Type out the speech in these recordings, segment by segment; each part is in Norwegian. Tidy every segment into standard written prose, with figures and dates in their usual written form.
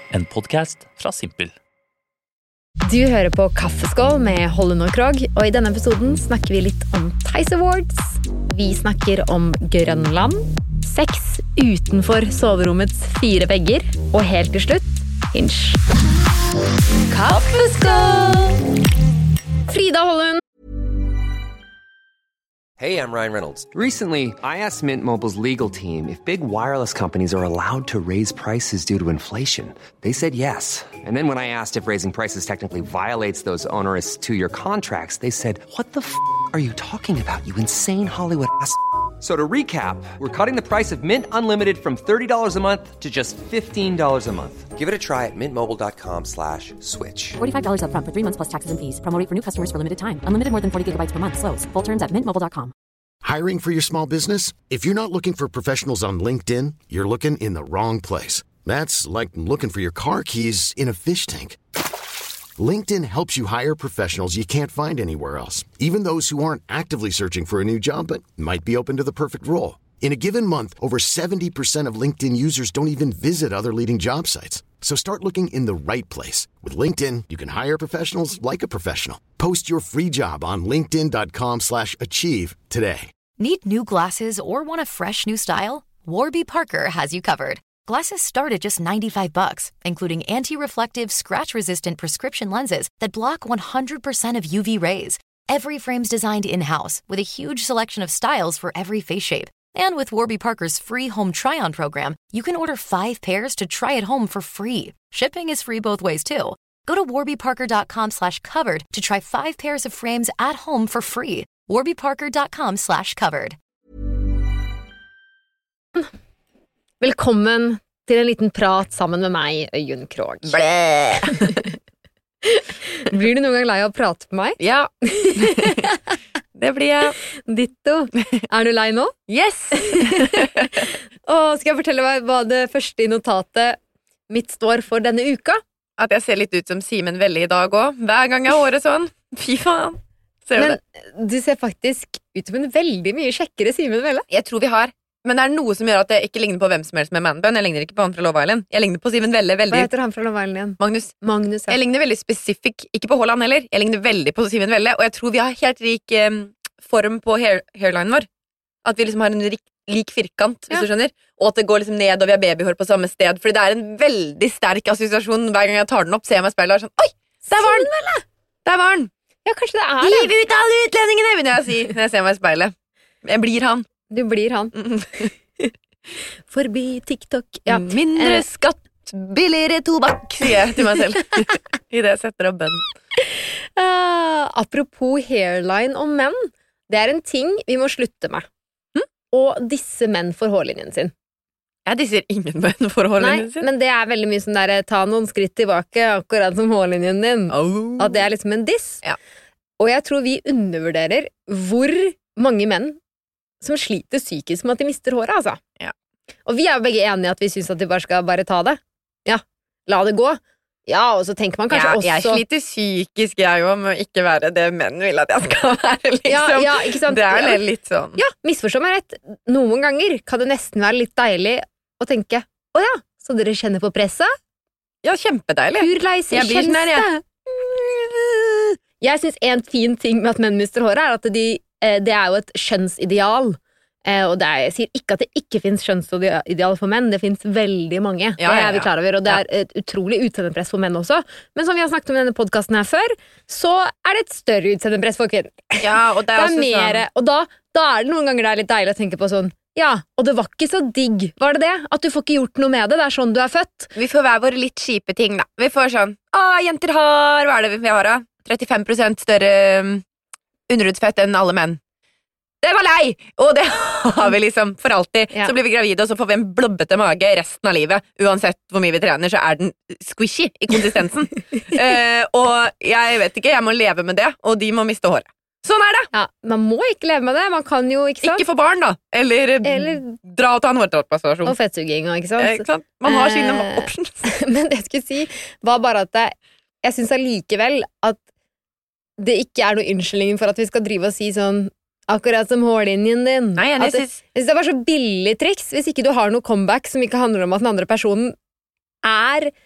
En podcast fra Simpel. Du hører på Kaffeskål med Holland og Krog, og I denne episoden snakker vi litt om Theis Awards. Vi snakker om Grønland, sex utenfor soverommets 4 vegger, og helt til slutt, Hinge. Kaffeskål! Frida Holland. Hey, I'm Ryan Reynolds. Recently, I asked Mint Mobile's legal team if big wireless companies are allowed to raise prices due to inflation. They said yes. And then when I asked if raising prices technically violates those onerous 2-year contracts, they said, "What the f*** are you talking about, you insane Hollywood ass?" So to recap, we're cutting the price of Mint Unlimited from $30 a month to just $15 a month. Give it a try at mintmobile.com/switch. $45 up front for 3 months plus taxes and fees. Promo rate for new customers for limited time. Unlimited more than 40 gigabytes per month. Slows full terms at mintmobile.com. Hiring for your small business? If you're not looking for professionals on LinkedIn, you're looking in the wrong place. That's like looking for your car keys in a fish tank. LinkedIn helps you hire professionals you can't find anywhere else, even those who aren't actively searching for a new job but might be open to the perfect role. In a given month, over 70% of LinkedIn users don't even visit other leading job sites. So start looking in the right place. With LinkedIn, you can hire professionals like a professional. Post your free job on linkedin.com/achieve today. Need new glasses or want a fresh new style? Warby Parker has you covered. Glasses start at just $95, including anti-reflective, scratch-resistant prescription lenses that block 100% of UV rays. Every frame's designed in-house with a huge selection of styles for every face shape. And with Warby Parker's free home try-on program, you can order 5 pairs to try at home for free. Shipping is free both ways, too. Go to warbyparker.com/covered to try 5 pairs of frames at home for free. warbyparker.com/covered. Velkommen til en liten prat sammen med meg, Øyunn Krog. Blir du noen gang lei av å prate med meg? Ja, det blir jeg. Ditto. Du lei nå? Yes! Skal jeg fortelle meg hva det første I notatet mitt står for denne uka? At jeg ser litt ut som Simen Velle I dag også. Hver gang jeg har håret sånn. Fy faen. Ser du det? Men du ser faktisk ut som en veldig mye kjekkere Simen Velle. Jeg tror vi har. Men det noe som gjør at jeg ikke ligner på hvem som helst med Man-bun. Jeg ligner ikke på han fra Love Island. Jeg ligner på Simen Velle veldig. Hva heter han fra Love Island igjen? Magnus. Magnus, ja. Jeg ligner veldig spesifikk, ikke på Holland heller. Jeg ligner veldig på Simen Velle, og jeg tror vi har helt rik form på hairline vår. At vi liksom har en lik firkant, hvis du skjønner. Og at det går liksom ned, og vi har babyhår på samme sted. Fordi det en veldig sterk assosiasjon. Hver gang jeg tar den opp, ser jeg meg I speilet og sånn, oi, der var den! Der var den! Ja, kanskje det det. Hiv ut alle utlendingene, vil jeg si, når jeg ser meg I speilet. Jeg blir han. Du blir han. Forbi TikTok. Ja. Mindre skatt, billigere tobakk, sier jeg til meg selv. I det jeg setter opp bønnen. Apropos hairline og menn, det en ting vi må slutte med. Og disse menn for hårlinjen sin. Jeg disser ingen menn for hårlinjen sin. Nei, men det veldig mye sånn der, ta noen skritt tilbake, akkurat som hårlinjen din. At det liksom en diss. Ja. Og jeg tror vi undervurderer hvor mange menn som sliter psykisk med at de mister håret, altså. Ja. Og vi jo begge enige at vi synes at de bare skal ta det. Ja, la det gå. Ja, og så tenker man kanskje også... Jeg sliter psykisk, jeg jo, med å ikke være det menn vil at jeg skal være, liksom. Ja, ikke sant? Det litt sånn. Ja, misforstå meg rett. Noen ganger kan det nesten være litt deilig å tenke, åja, så dere kjenner på presset? Ja, kjempedeilig. Hvor leise kjennes det? Jeg synes en fin ting med at menn mister håret at det jo et kjønnsideal. Og jeg sier ikke at det ikke finnes kjønnsideal for menn. Det finnes veldig mange. Det vi klar over. Og det et utrolig utseendepress for menn også. Men som vi har snakket om I denne podcasten her før, så det et større utseendepress for kvinner. Ja, og det også mer, sånn. Og da det noen ganger det litt deilig å tenke på sånn, ja, og det var ikke så digg. Var det det? At du får ikke gjort noe med det. Det sånn du født. Vi får hver våre litt kjipe ting, da. Vi får sånn, jenter har, hva det vi har da? 35% større underhudsfett enn alle menn. Det var lei! Og det har vi liksom for alltid. Så blir vi gravide, og så får vi en blobbete mage resten av livet. Uansett hvor mye vi trener, så den squishy I konsistensen. Og jeg vet ikke, jeg må leve med det, og de må miste håret. Sånn det! Ja, man må ikke leve med det, man kan jo, ikke sant? Ikke få barn da, eller dra og ta en hårtransplantasjon. Og fettsuging, ikke sant? Ikke sant? Man har sine options. Men det jeg skulle si, var bare at jeg synes allikevel at det ikke noe unnskyldning for at vi skal drive og si sånn, akkurat som hårlinjen din. Nei, jeg synes det var så billig triks, hvis ikke du har noe comeback som ikke handler om at den andre personen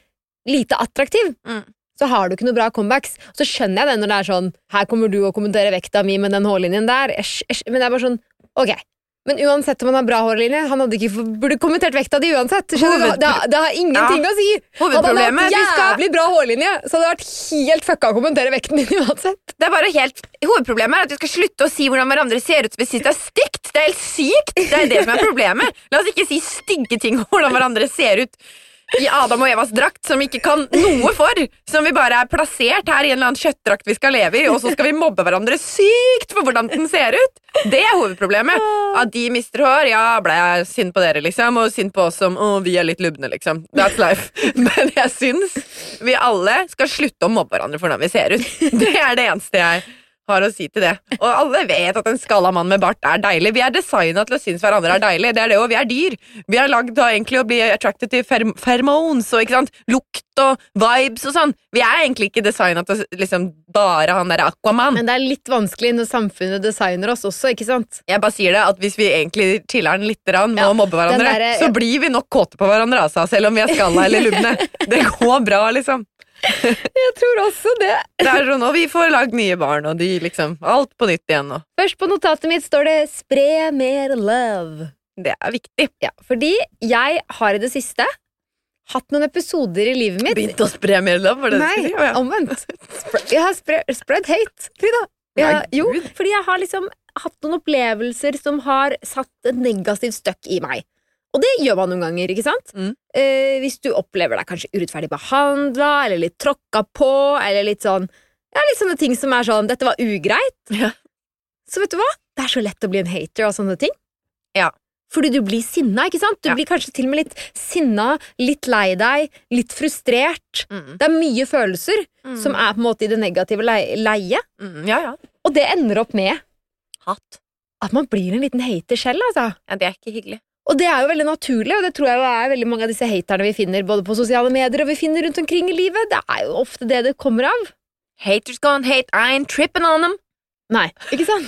lite attraktiv, så har du ikke noe bra comebacks. Så skjønner jeg det når det sånn, her kommer du å kommentere vekta mi med den hårlinjen der, men det bare sånn, ok. Men uansett om han har bra hårlinje, han hadde ikke burde kommentert vekta di uansett. Det har ingenting å si. Hadde han hatt jævlig bra hårlinje, så hadde det vært helt fucka å kommentere vekten din uansett. Det bare hovedproblemet at vi skal slutte å si hvordan hverandre ser ut, hvis det stygt. Det helt sykt. Det det som problemet. La oss ikke si stygge ting om hvordan hverandre ser ut i Adam og Evas drakt, som ikke kan noe for, som vi bare plassert her i en eller annen kjøttdrakt vi skal leve i, og så skal vi mobbe hverandre sykt for hvordan den ser ut. Det hovedproblemet. At de mister hår, ja, ble jeg synd på dere, liksom, og synd på oss som, vi litt lubne, liksom. That's life. Men jeg synes vi alle skal slutte å mobbe hverandre for hvordan vi ser ut. Det det eneste jeg har å si til det. Og alle vet at en skalla mann med bart deilig. Vi designet til å synes hverandre deilig. Det det også. Vi dyr. Vi lagd da egentlig å bli attracted til pheromones og ikke sant? Lukt og vibes og sånn. Vi egentlig ikke designet til å liksom bare han der Aquaman. Men det litt vanskelig når samfunnet designer oss også, ikke sant? Jeg bare sier det, at hvis vi egentlig chiller den litt med å mobbe hverandre, så blir vi nok kåte på hverandre, altså, selv om vi skalla eller lubne. Det går bra, liksom. Jeg tror også det. Det sånn, og vi får lagd nye barn, og de liksom, alt på nytt igjen. Og. Først på notatet mitt står det «Spre mer love». Det viktig. Ja, fordi jeg har i det siste hatt noen episoder i livet mitt. Begynt å spre mer love, var det Nei, det? Ja. Omvendt. Jeg har spread hate, Frida. Jo, fordi jeg har liksom hatt noen opplevelser som har satt et negativt støkk i meg. Og det gjør man noen ganger, ikke sant? Hvis du opplever deg kanskje urettferdig behandlet, eller litt tråkka på, eller litt sånn, litt sånne ting som sånn, dette var ugreit. Ja. Så vet du hva? Det så lett å bli en hater av sånne ting. Ja. Fordi du blir sinna, ikke sant? Du blir kanskje til og med litt sinna, litt lei deg, litt frustrert. Det mye følelser som på en måte i det negative leie. Ja. Og det ender opp med Hatt. At man blir en liten hater selv, altså. Ja, det ikke hyggelig. Og det jo veldig naturlig, og det tror jeg jo veldig mange av disse haterne vi finner både på sosiale medier og vi finner rundt omkring i livet. Det jo ofte det kommer av. Haters gonna hate, I ain't tripping on them. Nei, ikke sant?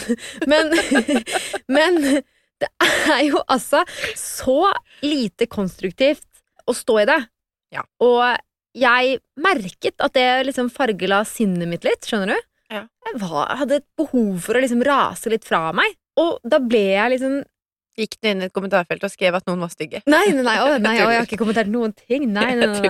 Men det jo altså så lite konstruktivt å stå i det. Ja. Og jeg merket at det liksom fargela sinnet mitt litt, skjønner du? Ja. Jeg hadde et behov for å liksom rase litt fra meg, og da ble jeg liksom Gikk du inn i et kommentarfelt og skrev at noen var stygge? Nei, jeg har ikke kommentert noen ting. Nei.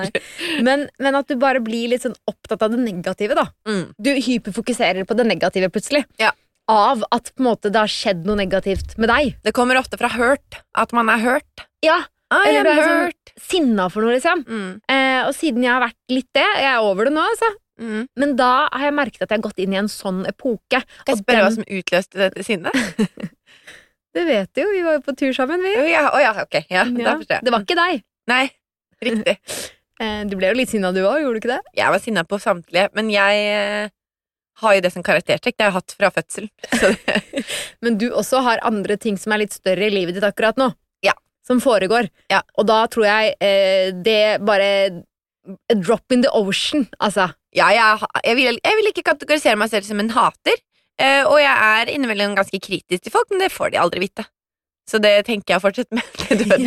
Men at du bare blir litt sånn opptatt av det negative, da. Du hyperfokuserer på det negative plutselig. Ja. Av at på en måte det har skjedd noe negativt med deg. Det kommer ofte fra hurt, at man hørt. Ja, eller du hørt. Sånn sinna for noe, liksom. Og siden jeg har vært litt det, jeg over det nå, altså. Men da har jeg merket at jeg har gått inn i en sånn epoke. Kan jeg spørre hva som utløste dette sinnet? Det vet du jo, vi var jo på tur sammen, vi. Ja, ok. Ja, da forstår jeg. Det var ikke deg. Nei, riktig. Du ble jo litt sinna du også, gjorde du ikke det? Jeg var sinna på samtlige, men jeg har jo det som karaktertrekk. Det har jeg hatt fra fødsel. Men du også har andre ting som litt større i livet ditt akkurat nå. Ja. Som foregår. Ja. Og da tror jeg det bare a drop in the ocean, altså. Ja, jeg vil ikke kategorisere meg selv som en hater. Og jeg innimellom ganske kritisk til folk, men det får de aldri vite. Så det tenker jeg å fortsette med.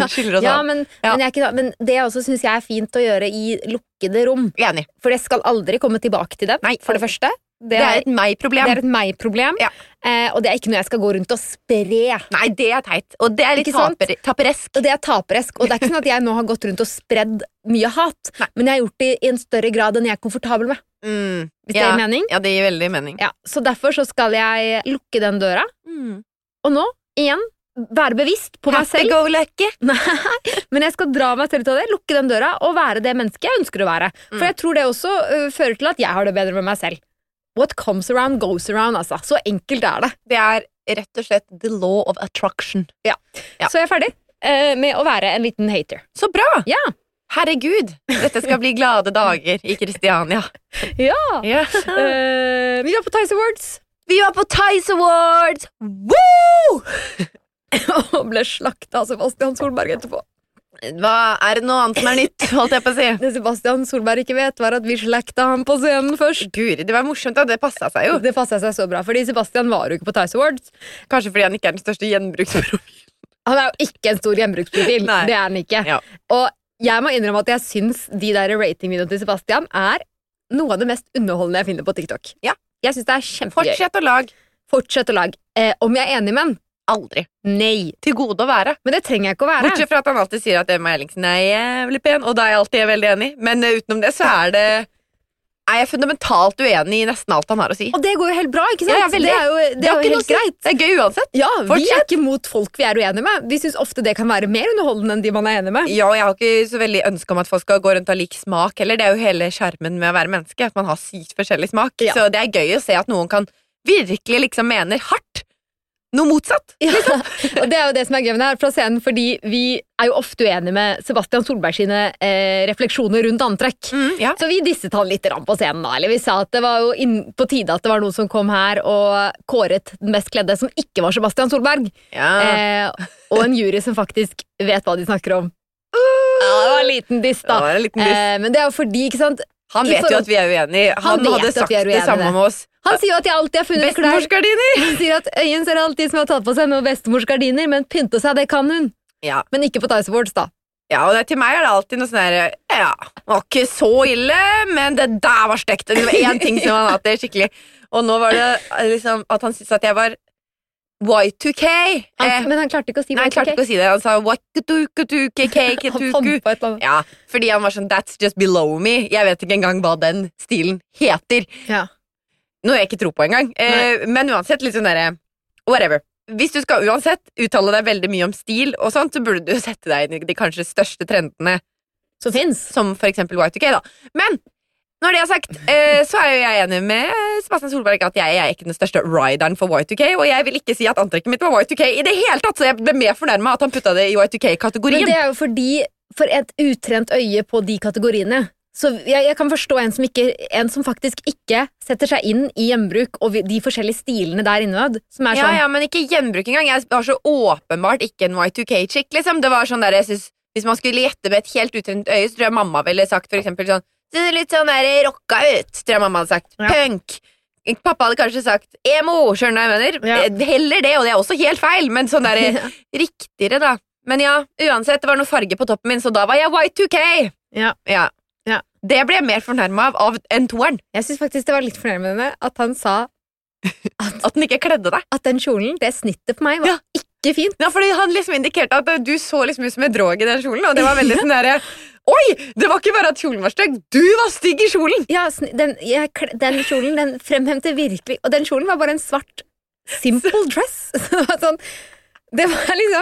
Men det også synes jeg fint å gjøre i lukkede rom. Enig. For det skal aldri komme tilbake til det. Nei, for det første. Det et meg-problem. Det et meg-problem. Ja. Og det ikke noe jeg skal gå rundt og spre. Nei, det teit. Og det litt taperesk. Og det taperesk. Og det ikke sånn at jeg nå har gått rundt og spredd mye hat. Nei. Men jeg har gjort det i en større grad enn jeg komfortabel med. Hvis det gir mening? Ja, det gir veldig mening. Ja, så derfor så skal jeg lukke den døra. Og nå, igjen, være bevisst på meg selv. Happy go lucky. Nei, men jeg skal dra meg selv til det, lukke den døra og være det mennesket jeg ønsker å være. For jeg tror det også fører til at jeg har det bedre med meg selv. What comes around goes around, altså. Så enkelt det. Det rett og slett the law of attraction. Ja. Så jeg ferdig med å være en liten hater. Så bra! Ja. Herregud, dette skal bli glade dager i Kristiania. Ja. Vi var på Tice Awards. Woo! Og ble slakta av Sebastian Solberg etterpå. Hva det noe annet som nytt, holdt jeg på å si? Det Sebastian Solberg ikke vet var at vi slakta ham på scenen først. Guri, det var morsomt da, det passet seg jo. Det passet seg så bra, fordi Sebastian var jo ikke på Tice Awards. Kanskje fordi han ikke den største gjenbruksprofil. Han jo ikke en stor gjenbruksprofil, det han ikke. Ja. Og jeg må innrømme at jeg syns de der ratingvideoene til Sebastian er noe av det mest underholdende jeg finner på TikTok. Ja. Jeg synes det er kjempegøy. Fortsett å lage. Om jeg er enig med han? Aldri. Nei. Til gode å være. Men det trenger jeg ikke å være. Bortsett fra at han alltid sier at Emma Ellingsen er jævlig pen, og da er jeg alltid veldig enig. Men utenom det så er jeg fundamentalt uenig i nesten alt han har å si. Og det går jo helt bra, ikke sant? Ja, det er jo helt greit. Det er gøy uansett. Ja, vi er ikke mot folk vi er uenige med. Vi synes ofte det kan være mer underholdende enn de man er enig med. Ja, og jeg har ikke så veldig ønske om at folk skal gå rundt og ha lik smak heller. Det er jo hele skjermen med å være menneske, at man har sykt forskjellig smak. Ja. Så det er gøy å se at noen kan virkelig liksom mener hardt noe motsatt. Ja, og det er jo det som er gøy med det her fra scenen, fordi vi er jo ofte uenige med Sebastian Solberg sine refleksjoner rundt antrekk. Ja. Så vi disset han litt på scenen da, eller vi sa at det var jo på tide at det var noen som kom her og kåret den mest kledde som ikke var Sebastian Solberg. Ja. Og en jury som faktisk vet hva de snakker om. Ja, det var en liten diss da. Det var en liten diss. Men det er jo fordi, ikke sant? Han vet jo at vi er uenige. Han hadde sagt det samme med oss. Han sier jo at jeg alltid har funnet klær. Bestemorsgardiner! Han sier at Øyen ser alltid som har tatt på seg noen bestemorsgardiner, men pynte seg, det kan hun. Ja. Men ikke på Tice Awards da. Ja, og til meg er det alltid noe sånn her, ja, det var ikke så ille, men det der var stekt. Det var en ting som han hatt det skikkelig. Og nå var det liksom at han syntes at jeg var Y2K. Men han klarte ikke å si Nei, han klarte ikke å si det. Han sa Y2K. Han fant på et eller annet. Ja, fordi han var sånn, that's just below me. Jeg vet ikke engang hva den stilen heter. Ja. Noe jeg ikke tror på engang. Men uansett, litt sånn der, whatever. Hvis du skal uansett uttale deg veldig mye om stil og sånt, så burde du sette deg inn i de kanskje største trendene som finnes. Som for eksempel Y2K da. Men når det er sagt, så er jo jeg enig med Sebastian Solberg at jeg er ikke den største rideren for Y2K, og jeg vil ikke si at antrekket mitt var Y2K i det hele tatt, så jeg ble mer fornærmet at han puttet det i Y2K-kategorien. Men det er jo fordi, for et utrent øye på de kategoriene, så jeg kan forstå en som faktisk ikke setter seg inn i gjenbruk og de forskjellige stilene der innad, som er sånn... Ja, men ikke gjenbruk engang. Jeg var så åpenbart ikke en Y2K-chick, liksom. Det var sånn der, jeg synes, hvis man skulle gjette med et helt utrent øye, så tror jeg mamma ville sagt for eksempel sånn, det er litt sånn der rocka ut, tror jeg mamma hadde sagt. Ja. Punk. Pappa hadde kanskje sagt emo, skjønner jeg mener. Ja. Heller det, og det er også helt feil, men sånn der riktigere da. Men ja, uansett, det var noe farge på toppen min, så da var jeg Y2K. Ja. Det ble jeg mer fornærmet av enn toeren. Jeg synes faktisk det var litt fornærmende at han sa at den ikke kledde deg. At den kjolen, det snittet på meg var ikke fint. Ja, fordi han liksom indikerte at du så liksom ut som et drog i den kjolen, og det var veldig sånn der, oi, det var ikke bare at kjolen var stygg, du var stygg i kjolen. Ja, den kjolen, den fremhemte virkelig, og den kjolen var bare en svart simple dress. Det var liksom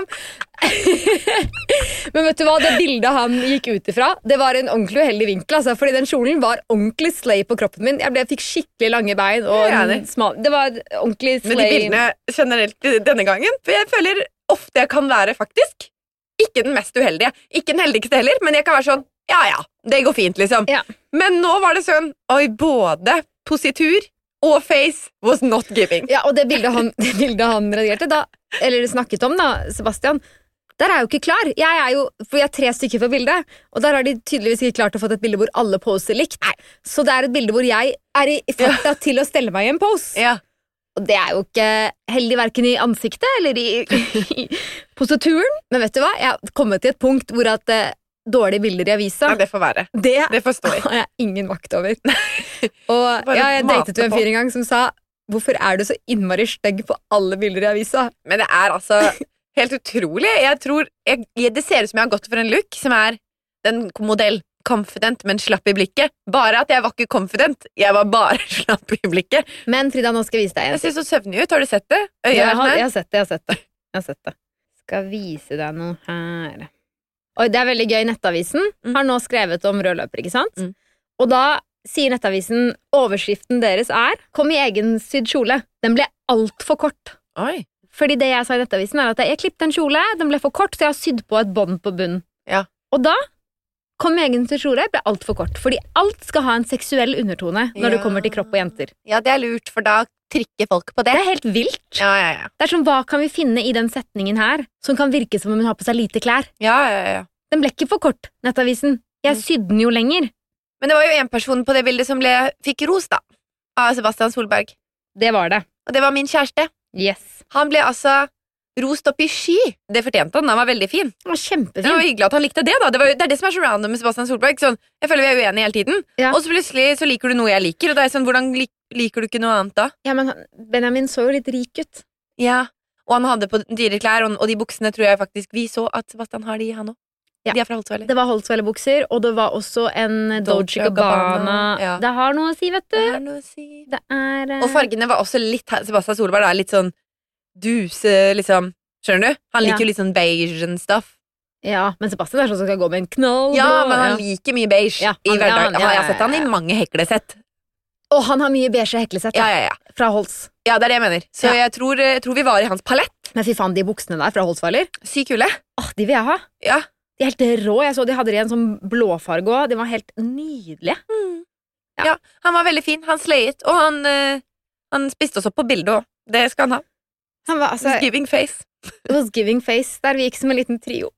Men vet du hva, det bildet han gikk ut ifra, det var en ordentlig uheldig vinkel, altså, fordi den kjolen var ordentlig slay på kroppen min. Jeg fikk skikkelig lange bein og det var ordentlig slay. Men de bildene generelt denne gangen, for jeg føler ofte jeg kan være faktisk ikke den mest uheldige, ikke den heldigste heller, men jeg kan være sånn, ja, det går fint liksom. Ja. Men nå var det sånn, oi, både positur og face was not giving. Ja, og det bildet han redigerte da, eller snakket om da, Sebastian, der er jeg jo ikke klar. For jeg er 3 stykker på bildet, og der har de tydeligvis ikke klart å få et bilde hvor alle poser likt. Nei. Så det er et bilde hvor jeg er i farta til å stelle meg i en pose. Ja. Og det er jo ikke heldig hverken i ansiktet eller i posituren. Men vet du hva? Jeg har kommet til et punkt hvor at dårlige bilder i avisa... Ja, det får være. Det forstår jeg. Har jeg ingen makt over. Og jeg datet jo en fyr en gang som sa, hvorfor er du så innmari stygg på alle bilder i avisa? Men det er altså helt utrolig. Jeg tror, det ser ut som jeg har gått for en look som er den modell confident, men slapp i blikket. Bare at jeg var ikke confident, jeg var bare slapp i blikket. Men Frida, nå skal jeg vise deg en. Jeg ser så søvnig ut, har du sett det? Jeg har sett det. Skal vise deg noe her. Oi, det er veldig gøy. Nettavisen har nå skrevet om rød løper, ikke sant? Og da sier Nettavisen, overskriften deres er, kom i egen sydd kjole. Den ble alt for kort. Oi. Fordi det jeg sa i Nettavisen er at jeg klippte en kjole, den ble for kort, så jeg har sydd på et bånd på bunnen. Ja. Og da kom i egen sydd kjole, ble alt for kort. Fordi alt skal ha en seksuell undertone når det kommer til kropp og jenter. Ja, det er lurt, for da trykker folk på det. Det er helt vilt. Ja. Det er sånn, hva kan vi finne i den setningen her, som kan virke som om hun har på seg lite klær? Ja. Den ble ikke for kort, Nettavisen. Jeg sydde den jo lenger. Men det var jo en person på det bildet som fikk ros da, av Sebastian Solberg. Det var det. Og det var min kjæreste. Yes. Han ble altså rost opp i sky. Det fortjente han var veldig fin. Det var kjempefint. Det var hyggelig at han likte det da. Det er det som er så random med Sebastian Solberg. Sånn, jeg føler vi er uenige hele tiden. Ja. Og så plutselig så liker du noe jeg liker. Og det er sånn, hvordan liker du ikke noe annet da? Ja, men Benjamin så jo litt rik ut. Ja, og han hadde på dyre klær, og de buksene tror jeg faktisk vi så at Sebastian har de, han også. Ja. De er fra Holtzweiler. Det var Holtzweiler-bukser, og det var også en Dolce Gabbana. Ja. Det har noe å si, vet du. Det er noe å si. Det er Og fargene var også litt Sebastian Solberg da, litt sånn duse, liksom. Skjønner du? Han liker jo litt sånn beige and stuff. Ja, men Sebastian er sånn som skal gå med en knall. Ja, men han liker mye beige i hverdagen. Jeg har sett han i mange heklesett. Og han har mye beige heklesett Ja. fra Holtz. Ja, det er det jeg mener. Så jeg tror vi var i hans palett. Men fy faen, de buksene der fra Holtzweiler, Sykt kule. de vil jeg ha. Ja. De er helt rå. Jeg så de hadde de i en sånn blåfarge også. De var helt nydelige. Ja, han var veldig fin. Han slayet, og han spiste oss opp på bildet også. Det skal han ha. Han var, altså, Just giving face. it was giving face. Der vi gikk som en liten trio.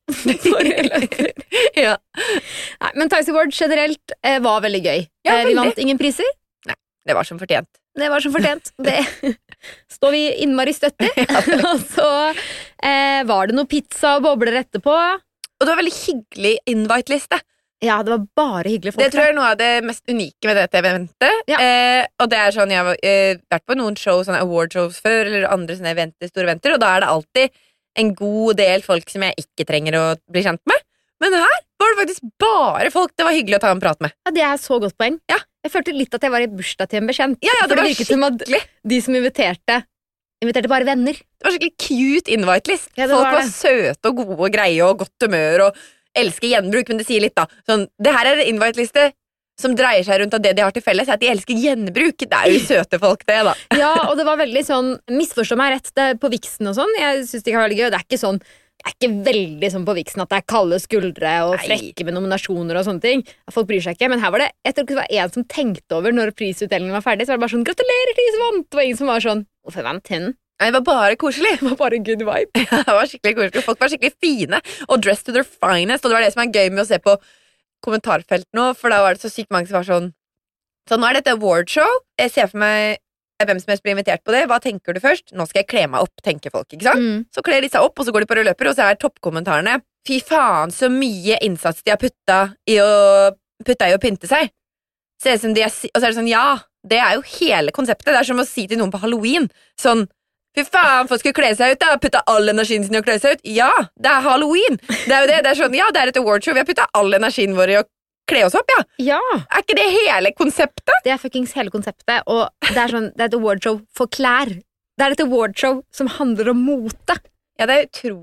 Ja. Nei, men Tice Award generelt var veldig gøy. Ja, Vi veldig. vant ingen priser. Det var som fortjent. Det var som fortjent. Det står vi innmari støtt i. Og så var det noe pizza og bobler etterpå. Og det var veldig hyggelig invite-liste. Ja, det var bare hyggelige folk. Det tror jeg er noe av det mest unike med dette eventet. Ja. Og det er sånn, jeg har vært på noen show, sånne award shows før, eller andre sånne eventer, store eventer, og da er det alltid en god del folk som jeg ikke trenger å bli kjent med. Men her var det faktisk bare folk det var hyggelig å ta en prat med. Ja, det er så godt poeng. Ja. Jeg følte litt at jeg var i bursdag til en bekjent. Ja, For det var virket som at skikkelig. de som inviterte bare venner. Det var skikkelig cute invite-list. Ja, det Folk var var det. søte og gode og greie og godt humør og elsker gjenbruk, men det sier litt da. Sånn, det her er en invite-liste som dreier seg rundt av det de har til felles, at de elsker gjenbruk. Det er jo søte folk det da. Ja, og det var veldig sånn, misforstå meg rett, det er på Vixen og sånn, jeg synes det kan være veldig gøy, og det er ikke sånn, det er ikke veldig sånn på Vixen at det er kalde skuldre og Nei. frekke med nominasjoner og sånne ting. Folk bryr seg ikke, men her var det, jeg tror ikke det var en som tenkte over når prisutdelingen var ferdig, så var det bare sånn, gratulerer til de som vant, det var ingen som var sånn, hvorfor vant hun? Nei, det var bare koselig. Det var bare good vibe. Ja, det var skikkelig koselig. Folk var skikkelig fine og dressed to their finest, og det var det som er gøy med å se på kommentarfelt nå, for da var det så sykt mange som var sånn, så nå er dette awardshow, jeg ser for meg hvem som helst blir invitert på det, hva tenker du først? Nå skal jeg kle meg opp, tenker folk, ikke sant? Så kler de seg opp, og så går de på rød løper, og så er toppkommentarene, fy faen, så mye innsats de har putta i å pynte seg. Ser ut som de er, og så er det sånn, ja, det er jo hele konseptet, det er som å si til noen på Halloween, sånn, fy faen, folk skulle kle seg ut da, putta all energien sin i å kle seg ut. Ja, det er Halloween. Det er jo det, det er sånn, ja, det er et awardshow, vi har putta all energien vår i å kle oss opp, ja. Ja, Er ikke det hele konseptet? det er fucking hele konseptet, og det er sånn, det er et awardshow for klær. Det er et awardshow som handler om mote. Ja, det er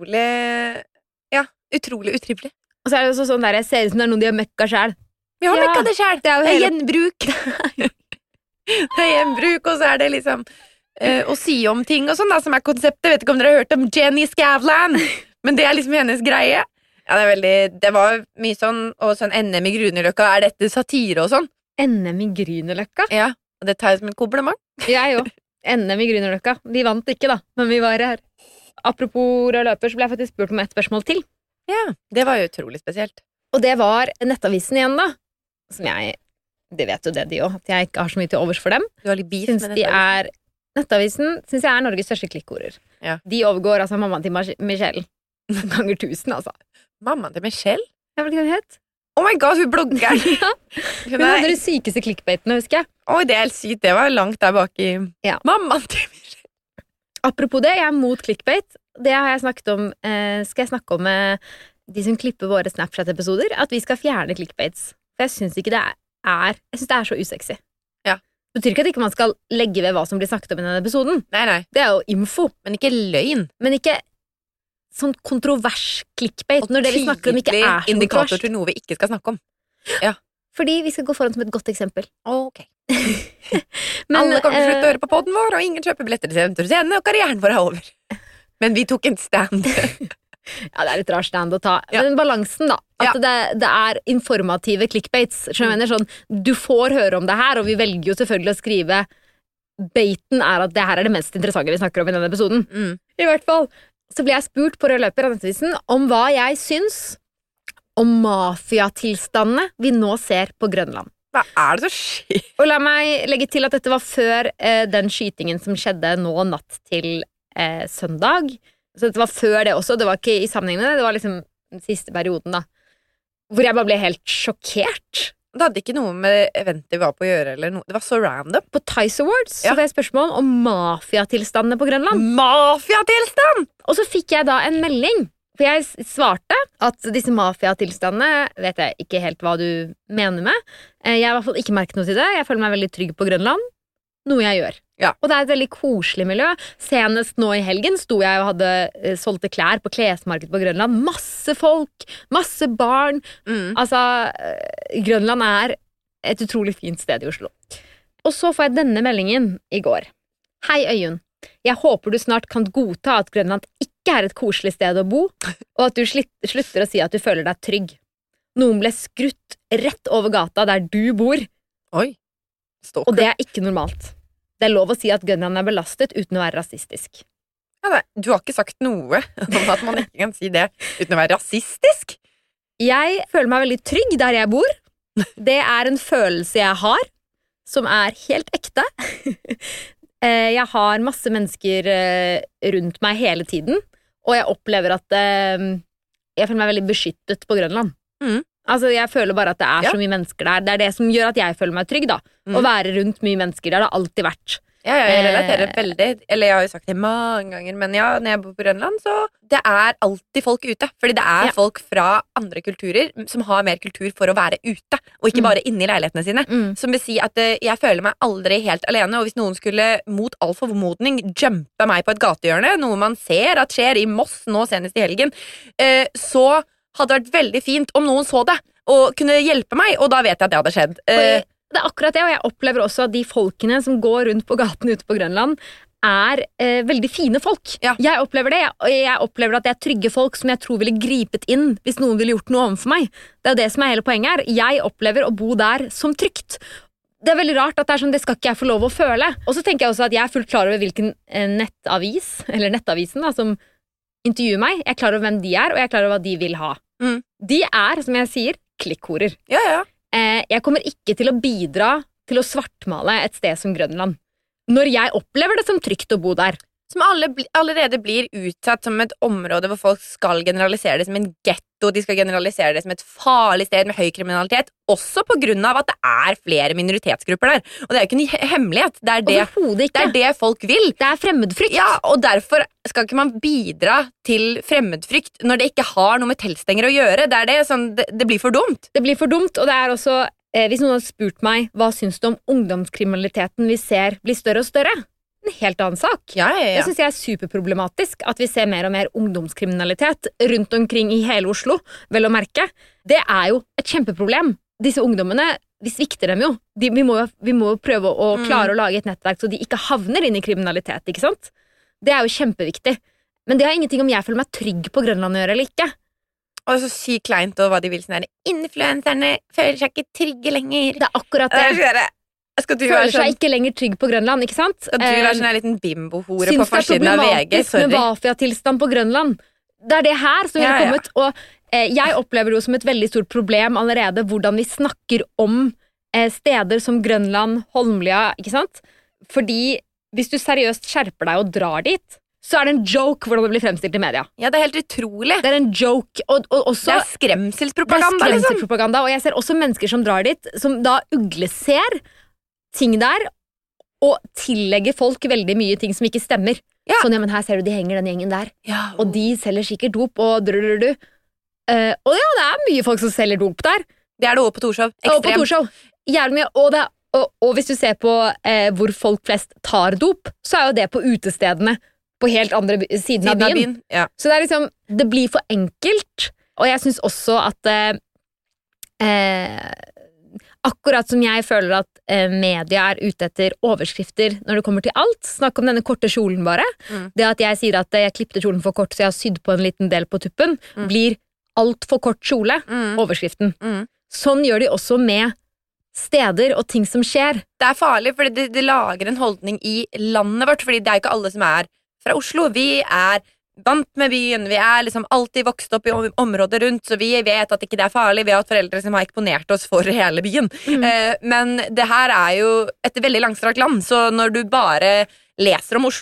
utrolig utrivelig. Og så er det også sånn der, jeg ser ut som det er noen de har møkka selv. Vi har Ja, mekka det selv. det er jo Det er hele- gjenbruk. Det er gjenbruk, og så er det liksom å si om ting og sånn da, som er konseptet. Vet ikke om dere har hørt om Jenny Skavlan, men det er liksom hennes greie. Ja, det var mye sånn, og sånn NM i Grünerløkka, er dette satire og sånn? NM i Grünerløkka. Ja, og det tar jeg som et kompliment. Jeg jo. NM i Grünerløkka. De vant ikke da, men vi var her. Apropos rød løper, så ble jeg faktisk spurt om et spørsmål til. Ja, det var jo utrolig spesielt. Og det var Nettavisen igjen da. Som jeg, det vet jo det de også, at jeg ikke har så mye til overs for dem. Du har litt beef Synes med de dette. er, Nettavisen synes jeg er Norges største klikkorder. Ja. De overgår altså mammaen til Michelle. Ganger 1000, altså. Mammaen til Michelle? Jeg vet ikke hva det het. Oh my god, hun bloggeren! Ja. Hun hadde de sykeste klikkbeitene, husker jeg. Oi, det er helt sykt. Det var langt der bak i Ja. Mammaen til Michelle. Apropos det, jeg er mot clickbait. Det har jeg snakket om, skal jeg snakke om med de som klipper våre Snapchat-episoder, at vi skal fjerne clickbaits. For jeg synes ikke det er, jeg synes det er så usexy. Ja. Det betyr ikke at ikke man skal legge ved hva som blir snakket om i denne episoden. Nei, Det er jo info, men ikke løgn. men ikke sånn kontrovers-clickbait, når det vi snakker om ikke tydelig er så indikator kontrovers. til noe vi ikke skal snakke om. Fordi vi skal gå foran som et godt eksempel. Ok. Men, Alle kommer til å slutte å høre på podden vår, og ingen kjøper billetter til Eventyr Scene, og karrieren vår er over. Men vi tok en stand. Ja, det er litt rar stand å ta. Ja. Men balansen da, at Ja. det er informative clickbaits. Så jeg mener sånn, du får høre om det her, og vi velger jo selvfølgelig å skrive baiten er at det her er det mest interessante vi snakker om i denne episoden. I hvert fall. Så ble jeg spurt på Rød løper av Nettavisen om hva jeg syns om mafiatilstandene vi nå ser på Grønland. Hva er det som skjer? Og la meg legge til at dette var før den skytingen som skjedde nå natt til søndag. Så det var før det også, det var ikke i sammenheng med det, det var liksom den siste perioden da, hvor jeg bare ble helt sjokkert. Det hadde ikke noe med eventet vi var på å gjøre, eller noe. Det var så random. På Tice Awards så fikk jeg spørsmål om mafiatilstandene på Grønland. Mafiatilstand! Og så fikk jeg da en melding, for jeg svarte at disse mafiatilstandene, vet jeg ikke helt hva du mener med. Jeg har i hvert fall ikke merket noe til det, jeg føler meg veldig trygg på Grønland, noe jeg gjør. Ja. Og det er et veldig koselig miljø. Senest nå i helgen sto jeg og hadde solgte klær på klesmarked på Grønland. Masse folk, masse barn. Altså, Grønland er et utrolig fint sted i Oslo. Og så får jeg denne meldingen i går. Hei Øyunn, jeg håper du snart kan godta at Grønland ikke er et koselig sted å bo, og at du slutter å si at du føler deg trygg. Noen ble skrutt rett over gata der du bor. Oi, stalker. Og det er ikke normalt. Det er lov å si at Grønland er belastet uten å være rasistisk. Ja, du har ikke sagt noe om at man ikke kan si det uten å være rasistisk. Jeg føler meg veldig trygg der jeg bor. Det er en følelse jeg har, som er helt ekte. Jeg har masse mennesker rundt meg hele tiden, og jeg opplever at jeg føler meg veldig beskyttet på Grønland. Altså, jeg føler bare at det er så mye mennesker der. Det er det som gjør at jeg føler meg trygg, da. Å være rundt mye mennesker, det har det alltid vært. Ja, jeg relaterer veldig. Eller jeg har jo sagt det mange ganger, men ja, når jeg bor på Grønland, så det er alltid folk ute. Fordi det er folk fra andre kulturer som har mer kultur for å være ute, og ikke bare inne i leilighetene sine. Som vil si at jeg føler meg aldri helt alene, og hvis noen skulle mot all formodning jumpe meg på et gatehjørne, noe man ser at skjer i Moss nå senest i helgen, så hadde det vært veldig fint om noen så det og kunne hjelpe meg, og da vet jeg at det hadde skjedd. Det er akkurat det, og jeg opplever også at de folkene som går rundt på gaten ute på Grønland er veldig fine folk. Ja. Jeg opplever det, og jeg opplever at det er trygge folk som jeg tror ville gripet inn hvis noen ville gjort noe overfor meg. Det er jo det som er hele poenget her. Jeg opplever å bo der som trygt. Det er veldig rart at det er sånn, det skal ikke jeg få lov å føle. Og så tenker jeg også at jeg er fullt klar over hvilken nettavis, eller nettavisen da, som intervjuer meg. Jeg er klar over hvem de er, og jeg er klar over hva de vil ha. De er, som jeg sier, klikkorer. Jeg kommer ikke til å bidra til å svartmale et sted som Grønland. Når jeg opplever det som trygt å bo der. Som allerede blir utsatt som et område hvor folk skal generalisere det som en ghetto, de skal generalisere det som et farlig sted med høy kriminalitet, også på grunn av at det er flere minoritetsgrupper der. Og det er jo ikke en hemmelighet. Det er det folk vil. Det er fremmedfrykt. Ja, og derfor skal ikke man bidra til fremmedfrykt når det ikke har noe med teltstenger å gjøre. Det er det, sånn, det blir for dumt. Det blir for dumt, og det er også, hvis noen har spurt meg, hva syns du om ungdomskriminaliteten vi ser blir større og større? En helt annen sak. Det synes jeg er superproblematisk at vi ser mer og mer ungdomskriminalitet rundt omkring i hele Oslo, vel å merke. Det er jo et kjempeproblem. Disse ungdommene, vi svikter dem jo. Vi må jo prøve å klare å lage et nettverk så de ikke havner inn i kriminalitet, ikke sant? Det er jo kjempeviktig. Men det har ingenting om jeg føler meg trygg på Grønland å gjøre eller ikke. Og så sykt kleint og hva de vil sånn her. Influenserne føler seg ikke trygge lenger. Det er akkurat det. Føler seg ikke lenger trygg på Grønland, ikke sant? Skal du være sånn en liten bimbo-hore på forsiden av VG? Syns det er problematisk med mafiatilstand på Grønland. Det er det her som har kommet, og jeg opplever det som et veldig stort problem allerede, hvordan vi snakker om steder som Grønland, Holmlia, ikke sant? Fordi hvis du seriøst skjerper deg og drar dit, så er det en joke hvordan det blir fremstilt i media. Ja, det er helt utrolig. Det er en joke. Og også, det er skremselspropaganda, og jeg ser også mennesker som drar dit, som da ugleser ting der, og tillegger folk veldig mye ting som ikke stemmer. Ja. Sånn, ja, men her ser du, de henger den gjengen der. Ja. Og de selger sikkert dop, og drrrrrrr. Og ja, det er mye folk som selger dop der. Det er det også på Torshov. Ekstremt. Og på Torshov. Jævlig mye, og hvis du ser på hvor folk flest tar dop, så er jo det på utestedene på helt andre siden av byen. Ja. Så det er liksom, det blir for enkelt, og jeg synes også at akkurat som jeg føler at media er ute etter overskrifter når det kommer til alt, snakk om denne korte kjolen bare, det at jeg sier at jeg klippte kjolen for kort så jeg har sydd på en liten del på tuppen, blir alt for kort kjole, overskriften. Sånn gjør de også med steder og ting som skjer. Det er farlig, fordi det lager en holdning i landet vårt, fordi det er ikke alle som er fra Oslo. Vi er vant med byen, vi er liksom alltid vokst opp i området rundt, så vi vet at ikke det er farlig, vi har hatt foreldre som har eksponert oss for hele byen. Men det her er jo et veldig langstrakt land, så når du bare leser om Oslo,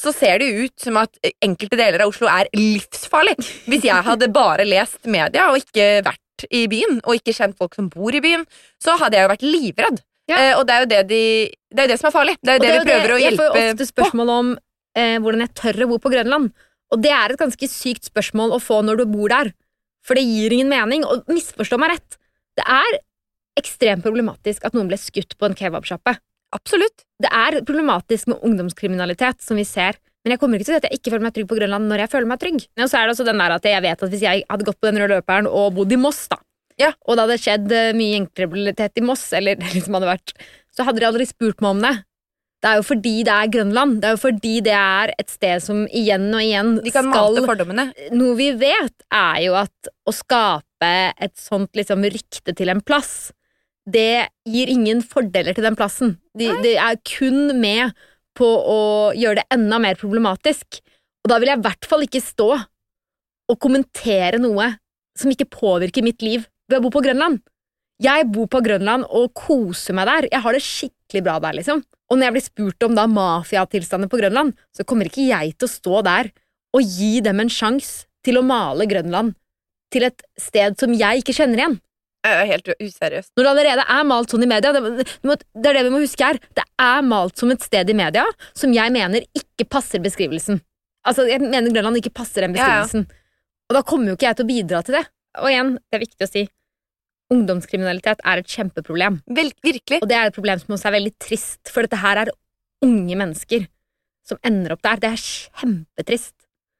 så ser det ut som at enkelte deler av Oslo livsfarlig. Hvis jeg hadde bare lest media og ikke vært i byen, og ikke kjent folk som bor i byen, så hadde jeg jo vært livredd. Og det er jo det som farlig. Det er jo det vi prøver å hjelpe på. Jeg får ofte spørsmål om hvordan jeg tør å bo på Grønland. Og det er et ganske sykt spørsmål å få når du bor der. For det gir ingen mening, og misforstå meg rett. Det er ekstremt problematisk at noen ble skutt på en kebabsjappe. Absolutt. Det er problematisk med ungdomskriminalitet, som vi ser. Men jeg kommer ikke til å si at jeg ikke føler meg trygg på Grønland når jeg føler meg trygg. Og så er det også den der at jeg vet at hvis jeg hadde gått på den røde løperen og bodd i Moss da, og det hadde skjedd mye gjengkriminalitet i Moss, eller det liksom hadde vært, så hadde de aldri spurt meg om det. Det er jo fordi det er Grønland. Det er jo fordi det er et sted som igjen og igjen de kan mate fordommene. Noe vi vet er jo at å skape et sånt liksom rykte til en plass, det gir ingen fordeler til den plassen. Det er kun med på å gjøre det enda mer problematisk. Og da vil jeg i hvert fall ikke stå og kommentere noe som ikke påvirker mitt liv ved å bo på Grønland. Jeg bor på Grønland og koser meg der. Jeg har det skikkelig bra der, liksom. Og når jeg blir spurt om da mafiatilstander på Grønland, så kommer ikke jeg til å stå der og gi dem en sjans til å male Grønland til et sted som jeg ikke kjenner igjen. Det er helt useriøst. Når det allerede er malt sånn i media, det er det vi må huske her, det er malt som et sted i media som jeg mener ikke passer beskrivelsen. Altså, jeg mener Grønland ikke passer den beskrivelsen. Og da kommer jo ikke jeg til å bidra til det. Og igjen, det er viktig å si, ungdomskriminalitet er et kjempeproblem. Virkelig. Og det er et problem som også er veldig trist, for dette her er unge mennesker som ender opp der. Det er kjempetrist.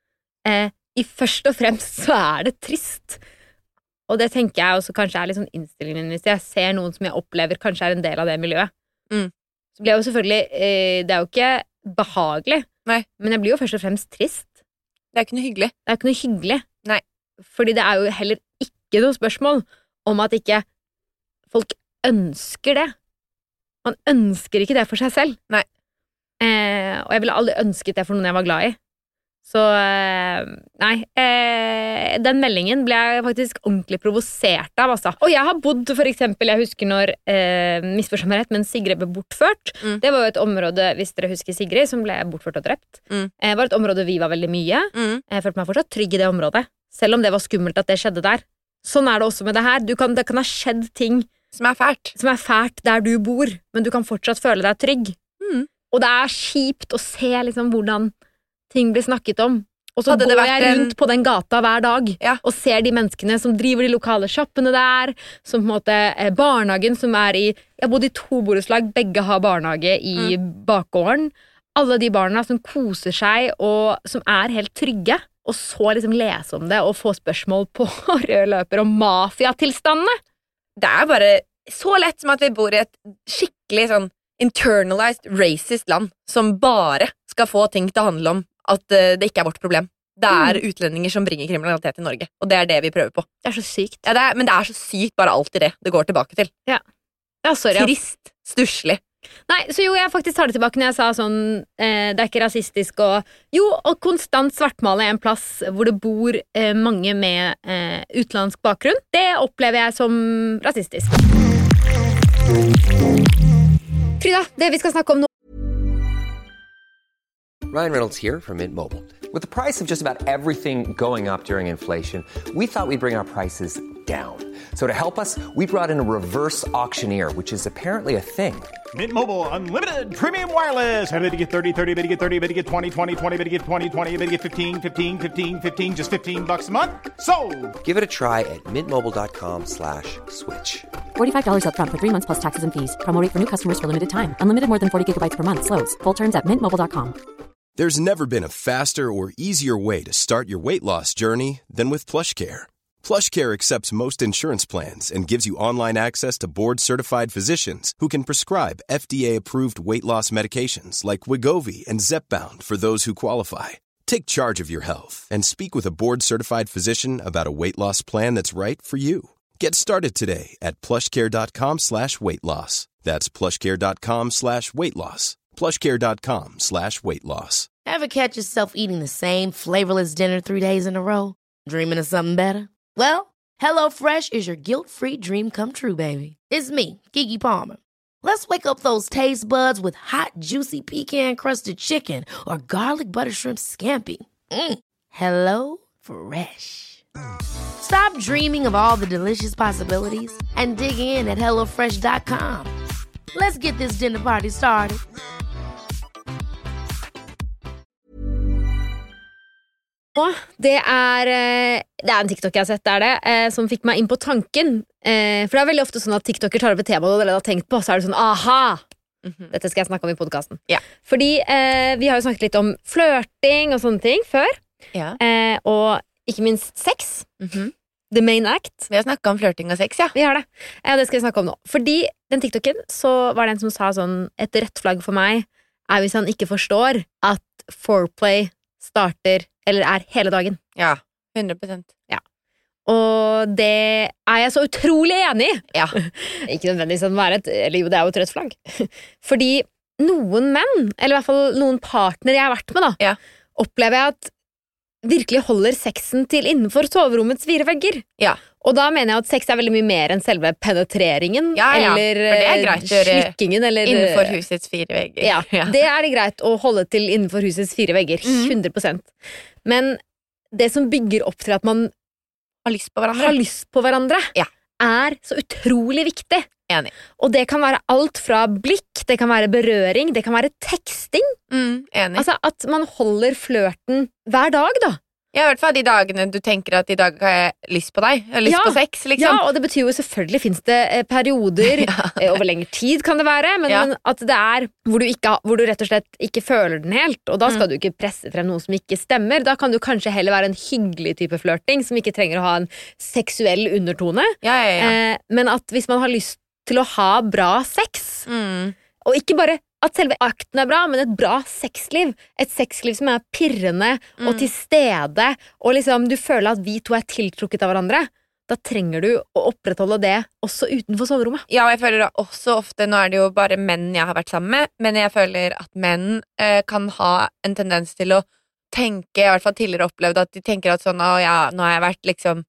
I først og fremst så er det trist. Og det tenker jeg også kanskje er litt sånn innstillingen hvis jeg ser noen som jeg opplever kanskje er en del av det miljøet. Så blir jeg jo selvfølgelig, det er jo ikke behagelig, men jeg blir jo først og fremst trist. Det er ikke noe hyggelig. Det er ikke noe hyggelig. Nei. Fordi det er jo heller ikke noe spørsmål om at ikke folk ønsker det. Man ønsker ikke det for seg selv. Nei. Og jeg ville aldri ønsket det for noen jeg var glad i. Så nei, den meldingen ble jeg faktisk ordentlig provosert av, altså. Og jeg har bodd, for eksempel, jeg husker når misforstå meg rett, men Sigrid ble bortført. Det var jo et område, hvis dere husker Sigrid, som ble bortført og drept. Det var et område vi var veldig mye. Jeg følte meg fortsatt trygg i det området, selv om det var skummelt at det skjedde der. Sånn er det også med det her. Det kan ha skjedd ting som er fælt der du bor, men du kan fortsatt føle deg trygg. Og det er kjipt å se liksom hvordan ting blir snakket om. Og så går jeg rundt på den gata hver dag og ser de menneskene som driver de lokale shoppene der, som på en måte barnehagen som er i, jeg har bodd i 2 borettslag, begge har barnehage i bakgården. Alle de barna som koser seg og som er helt trygge, og så liksom lese om det og få spørsmål på røde løper om mafiatilstandene. Det er bare så lett som at vi bor i et skikkelig sånn internalized racist land som bare skal få ting til å handle om at det ikke er vårt problem. Det er utlendinger som bringer kriminalitet i Norge, og det er det vi prøver på. Det er så sykt. Ja, men det er så sykt bare alltid det går tilbake til. Ja, sorry. Trist, stusslig. Nei, så jo, jeg faktisk tar det tilbake når jeg sa sånn, det er ikke rasistisk og konstant svartmale en plass hvor det bor mange med utenlandsk bakgrunn. Det opplever jeg som rasistisk. Frida, det vi skal snakke om nå. Ryan Reynolds here from Mint Mobile. With the price of just about everything going up during inflation, we thought we'd bring our prices down. So to help us, we brought in a reverse auctioneer, which is apparently a thing. Mint Mobile Unlimited Premium Wireless. How to get 30, 30, bit to get 30, bit to get 20, 20, 20, bit to get 20, 20, bit to get 15, 15, 15, 15, just $15 a month? Sold! Give it a try at mintmobile.com/switch. $45 up front for 3 months plus taxes and fees. Promo rate for new customers for limited time. Unlimited more than 40 gigabytes per month. Slows full terms at mintmobile.com. There's never been a faster or easier way to start your weight loss journey than with PlushCare. PlushCare accepts most insurance plans and gives you online access to board-certified physicians who can prescribe FDA-approved weight loss medications like Wegovy and Zepbound for those who qualify. Take charge of your health and speak with a board-certified physician about a weight loss plan that's right for you. Get started today at plushcare.com/weight-loss. That's plushcare.com/weight-loss. plushcare.com/weight-loss. Ever catch yourself eating the same flavorless dinner 3 days in a row? Dreaming of something better? Well, HelloFresh is your guilt-free dream come true, baby. It's me, Keke Palmer. Let's wake up those taste buds with hot, juicy pecan-crusted chicken or garlic butter shrimp scampi. Hello Fresh. Stop dreaming of all the delicious possibilities and dig in at HelloFresh.com. Let's get this dinner party started. Det er en TikTok jeg har sett som fikk meg inn på tanken. For det er veldig ofte sånn at TikToker tar opp et tema du allerede har tenkt på, så er det sånn, aha! Dette skal jeg snakke om i podcasten. Fordi vi har jo snakket litt om flørting og sånne ting før. Og ikke minst sex. The main act. Vi har snakket om flørting og sex, ja. Vi har det. Det skal vi snakke om nå. Fordi den TikToken, så var det en som sa sånn, et rødt flagg for meg er hvis han ikke forstår at foreplay starter, eller er hele dagen. Ja, 100%. Ja. Og det er jeg så utrolig enig i. Ja. Ikke nødvendigvis at det er jo et rødt flagg. Fordi noen menn, eller i hvert fall noen partner jeg har vært med da, opplever jeg at virkelig holder sexen til innenfor soverommets 4 vegger. Ja. Og da mener jeg at sex er veldig mye mer enn selve penetreringen, eller slikkingen, eller innenfor husets 4 vegger. Ja, det er det greit å holde til innenfor husets 4 vegger, 100%. Men det som bygger opp til at man har lyst på hverandre, er så utrolig viktig. Enig. Og det kan være alt fra blikk, det kan være berøring, det kan være teksting. Enig. Altså at man holder flørten hver dag da. Ja, i hvert fall de dagene du tenker at i dag har jeg lyst på deg, jeg har lyst på sex, liksom. Ja, og det betyr jo selvfølgelig finnes det perioder, over lengre tid kan det være, men at det er hvor du rett og slett ikke føler den helt, og da skal du ikke presse frem noe som ikke stemmer. Da kan du kanskje heller være en hyggelig type flørting, som ikke trenger å ha en seksuell undertone. Men at hvis man har lyst til å ha bra sex, og ikke bare at selve akten er bra, men et bra sexliv. Et sexliv som er pirrende og til stede, og liksom du føler at vi to er tiltrukket av hverandre. Da trenger du å opprettholde det også utenfor soverommet. Ja, og jeg føler det også ofte, nå er det jo bare menn jeg har vært sammen med, men jeg føler at menn kan ha en tendens til å tenke, i hvert fall tidligere opplevd, at de tenker at sånn, nå har jeg vært liksom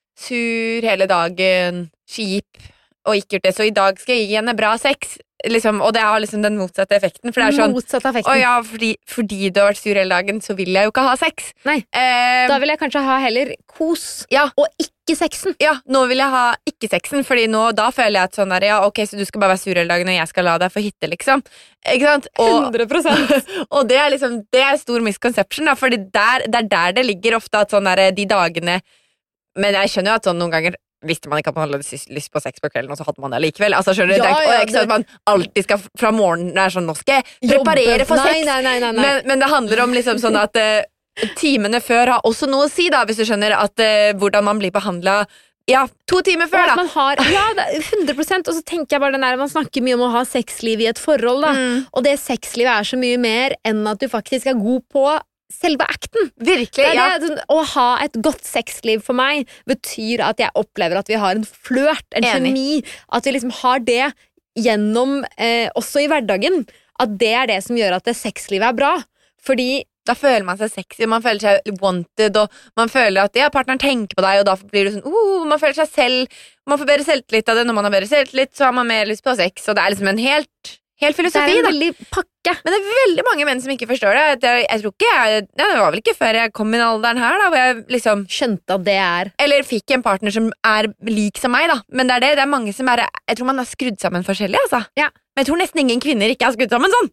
sur hele dagen, kjip, og ikke gjort det, så i dag skal jeg gi henne bra sex, liksom, og det har liksom den motsatte effekten, for det er sånn, fordi du har vært sur hele dagen, så vil jeg jo ikke ha sex. Nei, da vil jeg kanskje ha heller kos, og ikke sexen. Ja, nå vil jeg ha ikke sexen, fordi da føler jeg at sånn der, ok, så du skal bare være sur hele dagen, og jeg skal la deg få hitte, liksom. Ikke sant? 100%. Og det er liksom, det er stor misconception, da, fordi det er der det ligger ofte, at sånn der, de dagene, men jeg skjønner jo at sånn noen ganger, visste man ikke at man hadde lyst på sex på kvelden, og så hadde man det likevel. Altså, skjønner du? Det er ikke sånn at man alltid skal fra morgenen, det er sånn, nå skal jeg preparere for sex. Nei. Men det handler om liksom sånn at timene før har også noe å si, da, hvis du skjønner at hvordan man blir behandlet. Ja, 2 timer før, da. Man har, 100%, og så tenker jeg bare den der, man snakker mye om å ha sexliv i et forhold, da. Og det sexlivet er så mye mer enn at du faktisk er god på selve akten. Virkelig, å ha et godt sexliv for meg betyr at jeg opplever at vi har en flørt, en kjemi, at vi liksom har det gjennom også i hverdagen, at det er det som gjør at det sexlivet er bra, fordi da føler man seg sexy, man føler seg wanted, og man føler at partneren tenker på deg, og da blir det sånn, man føler seg selv, man får bedre selvtillit av det, når man har bedre selvtillit, så har man mer lyst på sex, og det er liksom en helt filosofi, det er en veldig pakke. Men det er veldig mange menn som ikke forstår det. Jeg tror ikke det var vel ikke før jeg kom i den alderen her, da, hvor jeg liksom skjønte at det er eller fikk en partner som er lik som meg, da. Men det er mange som jeg tror man har skrudd sammen forskjellig, altså. Ja. Men jeg tror nesten ingen kvinner ikke har skrudd sammen sånn.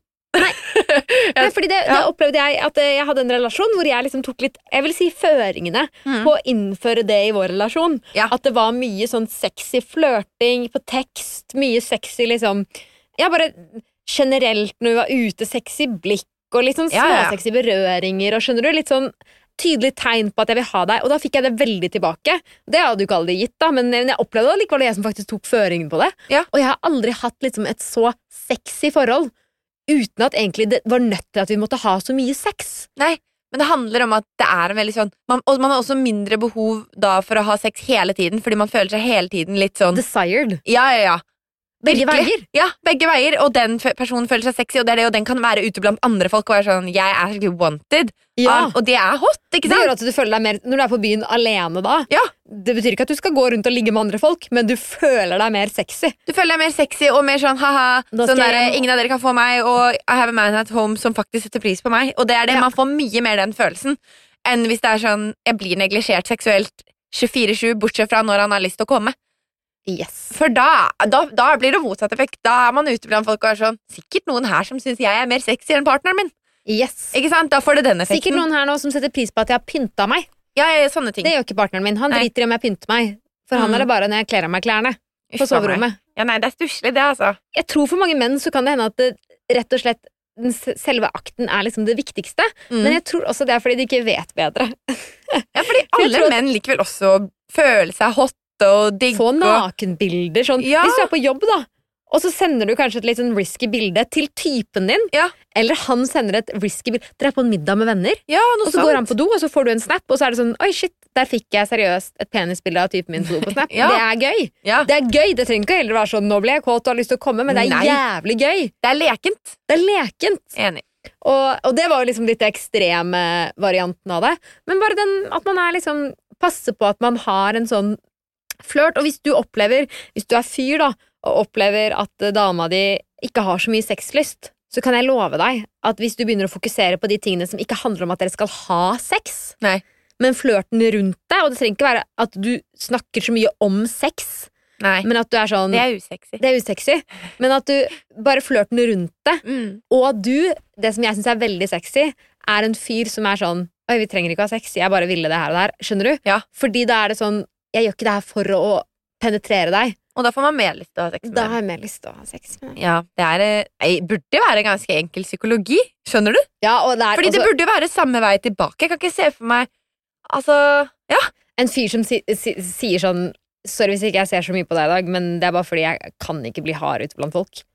Nei, fordi det opplevde jeg at jeg hadde en relasjon hvor jeg liksom tok litt, jeg vil si føringene på å innføre det i vår relasjon. At det var mye sånn sexy flørting på tekst, mye sexy liksom, bare generelt når vi var ute, sexy blikk og litt sånn småsexy berøringer, og skjønner du, litt sånn tydelig tegn på at jeg vil ha deg, og da fikk jeg det veldig tilbake. Det hadde du ikke aldri gitt da, men jeg opplevde det likevel jeg som faktisk tok føringen på det. Og jeg har aldri hatt liksom et så sexy forhold uten at egentlig det var nødt til at vi måtte ha så mye sex. Nei, men det handler om at det er en veldig sånn, og man har også mindre behov da for å ha sex hele tiden, fordi man føler seg hele tiden litt sånn desired. Ja. Begge veier. Ja, begge veier, og den personen føler seg sexy, og det er det, og den kan være ute blant andre folk og være sånn, jeg er skikkelig wanted, og det er hot, ikke sant? Det gjør at du føler deg mer, når du er på byen alene da, det betyr ikke at du skal gå rundt og ligge med andre folk, men du føler deg mer sexy. Du føler deg mer sexy og mer sånn, haha, sånn der, ingen av dere kan få meg, og I have a man at home som faktisk setter pris på meg, og det er det, man får mye mer den følelsen, enn hvis det er sånn, jeg blir neglisjert seksuelt 24/7, bortsett fra når han har lyst til å komme. Yes. For da blir det motsatt effekt. Da er man ute blant folk og er sånn, sikkert noen her som synes jeg er mer sexy enn partneren min. Yes. Ikke sant? Da får det den effekten. Sikkert noen her nå som setter pris på at jeg har pyntet meg. Ja, sånne ting. Det gjør ikke partneren min. Han driter i om jeg pynter meg. For han er det bare når jeg kler av meg klærne på soverommet. Ja, nei, det er stusslig det, altså. Jeg tror for mange menn så kan det hende at det, rett og slett selve akten er liksom det viktigste. Men jeg tror også det er fordi de ikke vet bedre. Ja, fordi alle menn liker vel også å føle seg hot og digg. Få nakenbilder sånn. Hvis du er på jobb da, og så sender du kanskje et litt sånn risky bilde til typen din, eller han sender et risky bilde. Dere er på en middag med venner, og så går han på do, og så får du en snap, og så er det sånn, oi shit, der fikk jeg seriøst et penisbilde av typen min på do på snap. Det er gøy. Det er gøy, det trenger ikke heller være sånn, nå ble jeg kåt og har lyst til å komme, men det er jævlig gøy. Det er lekent. Det er lekent. Enig. Og det var jo liksom litt ekstreme varianten av det, men bare den, at man er liksom, passer på at man har en sånn flørt, og hvis du er fyr da, og opplever at dama di ikke har så mye sexlyst, så kan jeg love deg at hvis du begynner å fokusere på de tingene som ikke handler om at dere skal ha sex, men flørten rundt deg, og det trenger ikke være at du snakker så mye om sex, men at du er sånn, det er usexy, men at du bare flørten rundt det, og det som jeg synes er veldig sexy, er en fyr som er sånn, oi, vi trenger ikke ha sex, jeg bare ville det her og der, skjønner du? Fordi da er det sånn, jeg gjør ikke det her for å penetrere deg. Og da får man mer lyst til å ha sex med deg. Da har jeg mer lyst til å ha sex med deg. Ja, det burde være ganske enkel psykologi, skjønner du? Ja, og fordi det burde være samme vei tilbake. Jeg kan ikke se for meg, altså, en fyr som sier sånn, sorry hvis ikke jeg ser så mye på deg i dag, men det er bare fordi jeg kan ikke bli hard ute blant folk.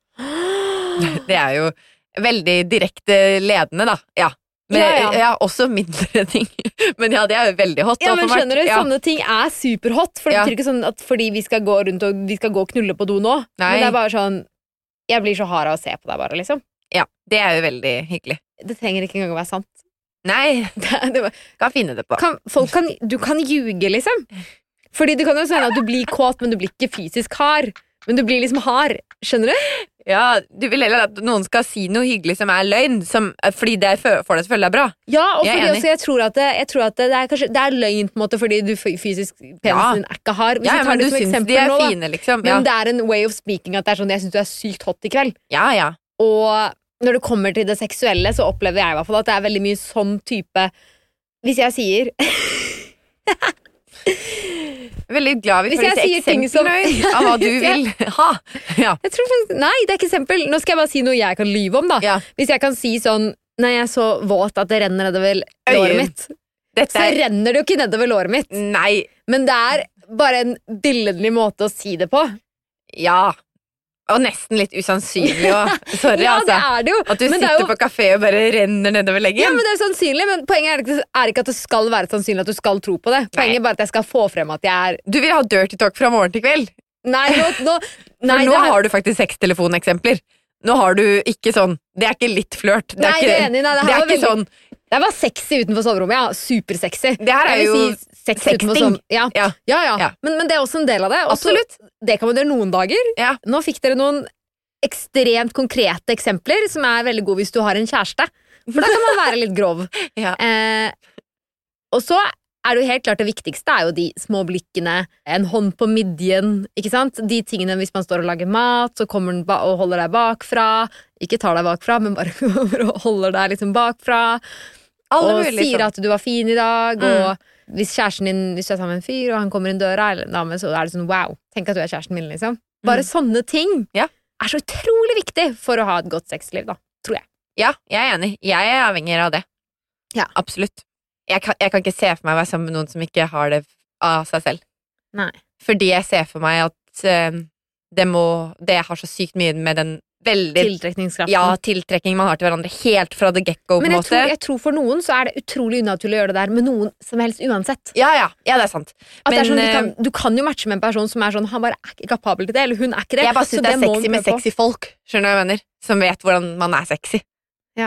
Det er jo veldig direkte ledende da, Men, også mindre ting. Men det er jo veldig hot. Ja, men skjønner du, sånne ting er superhot. For det betyr ikke sånn at fordi vi skal gå rundt og vi skal gå og knulle på do nå. Men det er bare sånn, jeg blir så hard av å se på deg bare, liksom. Ja, det er jo veldig hyggelig. Det trenger ikke engang å være sant. Nei, kan finne det på. Du kan ljuge, liksom. Fordi det kan jo sånn at du blir kåt, men du blir ikke fysisk hard. Men du blir liksom hard, skjønner du? Ja, du vil heller at noen skal si noe hyggelig som er løgn, fordi det får deg til å føle deg bra. Ja, og fordi også jeg tror at det er kanskje, det er løgn på en måte, fordi du fysisk penisen din er ikke hard. Men du synes de er fine, liksom. Men det er en way of speaking at det er sånn, jeg synes du er sykt hot i kveld. Ja. Og når det kommer til det seksuelle, så opplever jeg i hvert fall at det er veldig mye sånn type, hvis jeg sier... Veldig glad vi får disse eksempler av hva du vil ha. Jeg tror, nei, det er ikke eksempel. Nå skal jeg bare si noe jeg kan lyve om da. Hvis jeg kan si sånn, nei, jeg er så våt at det renner nedover låret mitt, så renner det jo ikke nedover låret mitt. Nei. Men det er bare en billedlig måte å si det på. Ja. Og nesten litt usannsynlig også. Sorry, det er det jo. At du sitter på kafé og bare renner nedover leggen. Ja, men det er sannsynlig, men poenget er ikke at det skal være sannsynlig at du skal tro på det. Poenget er bare at jeg skal få frem at jeg er... Du vil ha dirty talk fra morgen til kveld? Nei, nå har du faktisk 6 telefoneksempler. Nå har du ikke sånn, det er ikke litt flørt. Det er ikke sånn. Det var sexy utenfor soverommet, supersexy. Det her er jo sexting. Ja. Men det er også en del av det. Absolutt. Det kan man gjøre noen dager. Nå fikk dere noen ekstremt konkrete eksempler som er veldig gode hvis du har en kjæreste. For da kan man være litt grov. Og så er det jo helt klart det viktigste er jo de små blikkene, en hånd på midjen, ikke sant? De tingene hvis man står og lager mat, så kommer den og holder deg bakfra. Ikke tar deg bakfra, men bare holder deg liksom bakfra. Og sier at du var fin i dag, og hvis kjæresten din, hvis du er sammen med en fyr, og han kommer inn døra, eller en dame, så er det sånn, wow, tenk at du er kjæresten min, liksom. Bare sånne ting er så utrolig viktig for å ha et godt sexliv, da, tror jeg. Ja, jeg er enig. Jeg er avhengig av det. Ja. Absolutt. Jeg kan ikke se for meg å være sammen med noen som ikke har det av seg selv. Nei. Fordi jeg ser for meg at det har så sykt mye med den veldig tiltrekningskraften. Ja, tiltrekning man har til hverandre helt fra the get-go på Men en måte. jeg tror for noen så er det utrolig unaturlig å gjøre det der med noen som helst uansett. Ja, det er sant. At det er Men sånn, du kan jo matche med en person som er sånn, han bare er ikke kapabel til det, eller hun er ikke det. jeg bare synes det er sexy med sexy folk, skjønner du hva jeg mener? Som vet hvordan man er sexy. Ja,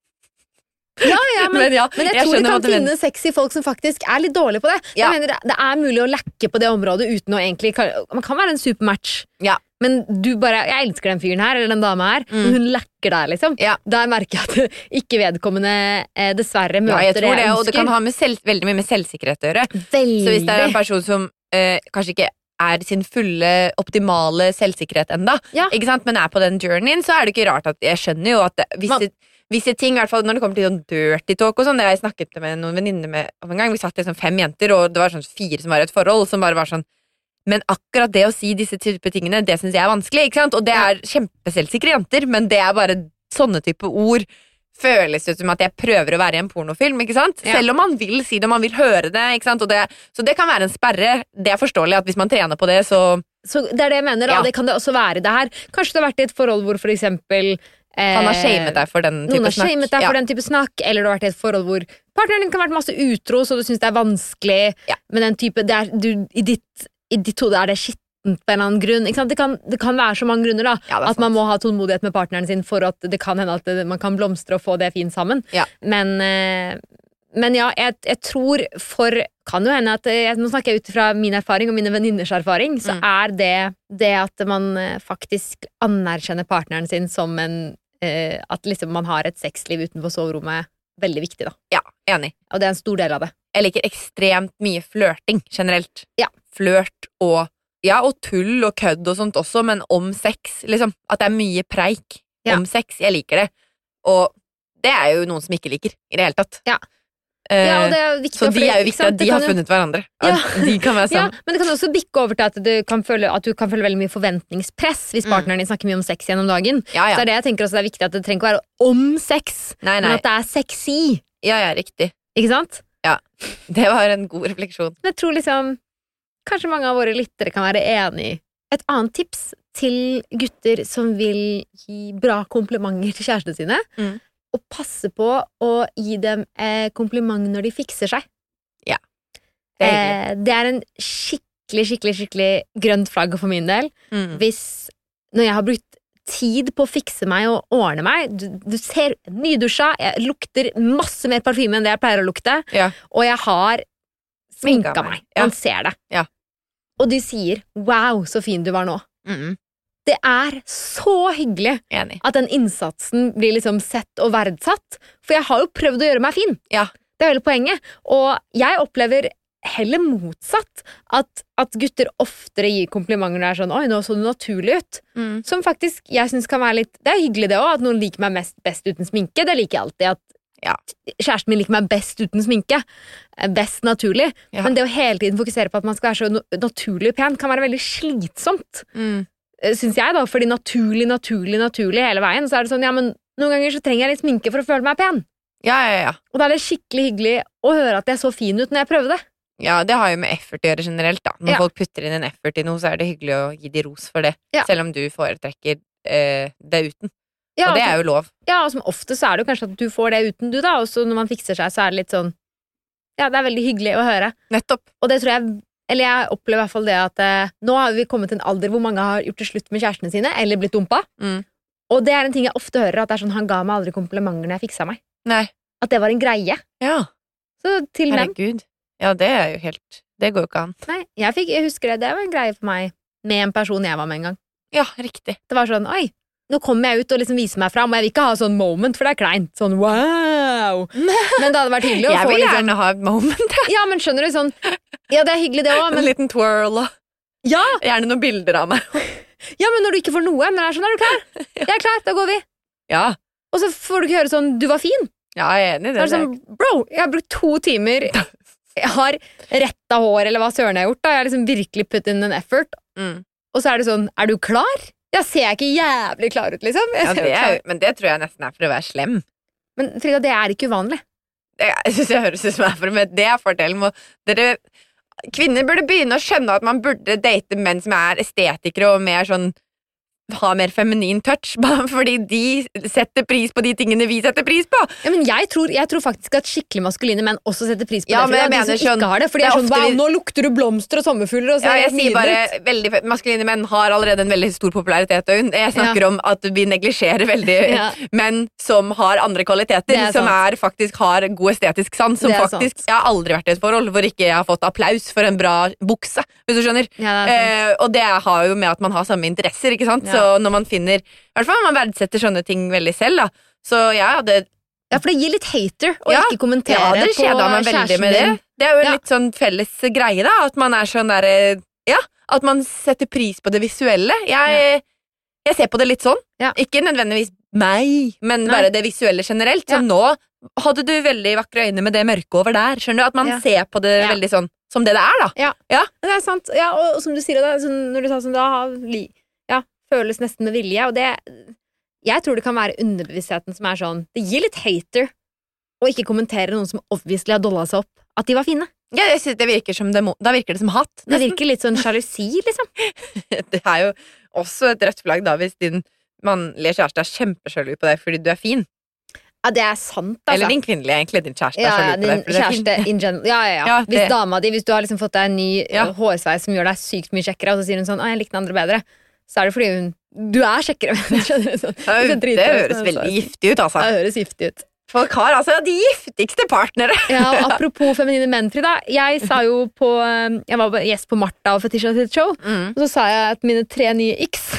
men Men jeg tror det skjønner hva kan du mener. finnes sexy folk som faktisk er litt dårlige på det. Ja. Jeg mener det er mulig å lekke på det området uten å egentlig man kan være en supermatch. Ja. Men du bare, jeg elsker den fyren her eller den dama her, men hun lekker deg liksom. Ja. Der merker jeg at ikke vedkommende dessverre møter Ja, jeg tror det, jeg og det ønsker. kan ha med veldig mye med selvsikkerhet å gjøre. Veldig. Så hvis det er en person som kanskje ikke er sin fulle, optimale selvsikkerhet enda, Ja. ikke sant? Men er på den journeyen, så er det ikke rart at jeg skjønner jo at visse ting, i hvert fall når det kommer til sånn dirty talk og sånn, jeg snakket med noen venninner med om en gang, vi satt liksom 5 jenter, og det var sånn 4 som var i et forhold, som bare var sånn, men akkurat det å si disse type tingene, det synes jeg er vanskelig, ikke sant? Og det er kjempeselvsikre jenter, men det er bare sånne type ord føles ut som at jeg prøver å være i en pornofilm, ikke sant? Ja. Selv om man vil si det, og man vil høre det, ikke sant? Og så det kan være en sperre, det er forståelig at hvis man trener på det, så det er det jeg mener, da. Ja. Det kan det også være det her. Kanskje det har vært i et forhold hvor for eksempel han har shamet deg for den type snakk. Noen har shamet deg for den type snakk, eller du har vært i et forhold hvor partneren din kan ha vært masse utro, så du synes det er vanskelig, men den type, i ditt hode er det skittent på en eller annen grunn, ikke sant? Det kan være så mange grunner da, Ja, det er at man må ha tålmodighet med partneren sin for at det kan hende at man kan blomstre og få det fint sammen. Ja. Men ja, jeg tror kan jo hende at nå snakker jeg ut fra min erfaring og mine venninners erfaring, så er det at man faktisk anerkjenner partneren sin som at liksom man har et sexliv utenfor soverommet, veldig viktig da. Ja, enig. Og det er en stor del av det. Jeg liker ekstremt mye flørting, generelt. Ja. Flørt og tull og kødd og sånt også, men om sex, liksom. At det er mye preik om sex. Jeg liker det. Og det er jo noen som ikke liker, i det hele tatt. Ja. Ja, og det er viktig så de er jo viktig at de har funnet hverandre. Ja. De kan være sammen. Ja, men det kan også bikke over til at du kan føle veldig mye forventningspress hvis partneren din snakker mye om sex gjennom dagen. Ja. Så er det jeg tenker også det er viktig at det trenger ikke være om sex, Nei. men at det er sexy. Ja, riktig. Ikke sant? Ja, det var en god refleksjon. Men jeg tror liksom kanskje mange av våre lyttere kan være enig. Et annet tips til gutter som vil gi bra komplimenter til kjærestene sine, og passe på å gi dem kompliment når de fikser seg. Ja, det er hyggelig. Det er en skikkelig grønt flagg for min del. Når jeg har brukt tid på å fikse meg og ordne meg, du ser nydusja, jeg lukter masse mer parfyme enn det jeg pleier å lukte, og jeg har sminka meg. Man ser det. Ja. Og de sier, wow, så fin du var nå. Det er så hyggelig at den innsatsen blir liksom sett og verdsatt, for jeg har jo prøvd å gjøre meg fin. Ja. Det er hele poenget. Og jeg opplever heller motsatt at gutter oftere gir komplimenter når det er sånn, oi, nå så du naturlig ut. Som faktisk, jeg synes kan være litt, det er hyggelig det også, at noen liker meg best uten sminke. Det liker jeg alltid, at kjæresten min liker meg best uten sminke. Best naturlig. Men det å hele tiden fokusere på at man skal være så naturlig pen kan være veldig slitsomt. Synes jeg da, fordi naturlig hele veien, så er det sånn, ja, men noen ganger så trenger jeg litt sminke for å føle meg pen. Ja. Og da er det skikkelig hyggelig å høre at jeg så fin ut når jeg prøvde det. Ja, det har jo med effort å gjøre generelt da. Når folk putter inn en effort i noe, så er det hyggelig å gi de ros for det. Selv om du foretrekker det uten. Og det er jo lov. Ja, og som ofte så er det jo kanskje at du får det uten du da, og så når man fikser seg, så er det litt sånn, ja, det er veldig hyggelig å høre. Nettopp. Og det tror jeg opplever i hvert fall det at nå har vi kommet til en alder hvor mange har gjort det slutt med kjærestene sine, eller blitt dumpa. Og det er en ting jeg ofte hører, at det er sånn, han ga meg aldri komplimenter når jeg fiksa meg. Nei. At det var en greie. Ja. Så til menn. Herregud. Ja, det er jo helt, det går jo ikke an. Nei, jeg husker det var en greie for meg med en person jeg var med en gang. Ja, riktig. Det var sånn, oi, nå kommer jeg ut og liksom viser meg fram, og jeg vil ikke ha sånn moment, for det er kleint. Sånn, wow! Men det hadde vært hyggelig å få Jeg vil liksom, gjerne ha et moment. Ja, men skjønner du, sånn, ja, det er hyggelig det også, men En liten twirl og gjerne noen bilder av meg. Ja, men når du ikke får noe, men det er sånn, er du klar? Jeg er klar, da går vi. Ja. Og så får du ikke høre sånn, du var fin. Ja, jeg er enig i det. Sånn, bro, jeg har brukt 2 timer, jeg har rettet hår, eller hva søren jeg har gjort da, jeg har liksom virkelig put in an effort, og så er det sånn, er du klar? Ja, ser jeg ikke jævlig klar ut, liksom? Men det tror jeg nesten er for å være slem. Men Frida, det er ikke uvanlig. Jeg synes jeg høres ut som jeg er for det, men det er fordelen. Kvinner burde begynne å skjønne at man burde date menn som er estetikere og mer sånn ha mer feminin touch, bare fordi de setter pris på de tingene vi setter pris på. Ja, men jeg tror faktisk at skikkelig maskuline menn også setter pris på det. Men jeg mener de som ikke har det, for de sånn, wow, nå lukter du blomster og sommerfugler, og så jeg sier bare, veldig maskuline menn har allerede en veldig stor popularitet, og jeg snakker om at vi neglisjerer veldig menn som har andre kvaliteter, som faktisk har god estetisk sans, som faktisk, jeg har aldri vært i et forhold hvor ikke jeg har fått applaus for en bra bukse, hvis du skjønner. Og det har jo med at man har samme interesser, ikke sant? Så når man finner, i hvert fall man verdsetter sånne ting veldig selv da, så det for det gir litt hater å ikke kommentere det på kjæresten med din. Det er jo en litt sånn felles greie da, at man er sånn der, at man setter pris på det visuelle. Jeg ser på det litt sånn, ikke nødvendigvis meg, men bare det visuelle generelt, så nå hadde du veldig vakre øyne med det mørke over der, skjønner du? At man ser på det veldig sånn, som det er da. Ja, det er sant. Ja, og som du sier det, sånn, når du sa sånn, da føles nesten med vilje, og jeg tror det kan være underbevisstheten som er sånn, det gir litt hater å ikke kommentere noen som obviously har dollet seg opp, at de var fine. Ja, jeg synes det virker som da virker det som hatt. Det virker litt sånn jalousi, liksom. Det er jo også et rødt flagg da, hvis din mannlige kjæreste er kjempesjalu på deg fordi du er fin. Ja, det er sant, altså. Eller din kvinnelige, egentlig, din kjæreste er sjalu på deg fordi du er fin. In general. Hvis dama di, hvis du har liksom fått deg en ny hårsveis som gjør deg sykt mye kjekkere, og så sier hun sånn, jeg likte den andre bedre, så er det fordi du er kjekkere. Det høres veldig giftig ut, altså. Det høres giftig ut. Folk har altså de giftigste partnere. Og apropos feminine menn, Frida, jeg sa jo jeg var gjest på Martha og Fetisha sitt show, og så sa jeg at mine 3 nye X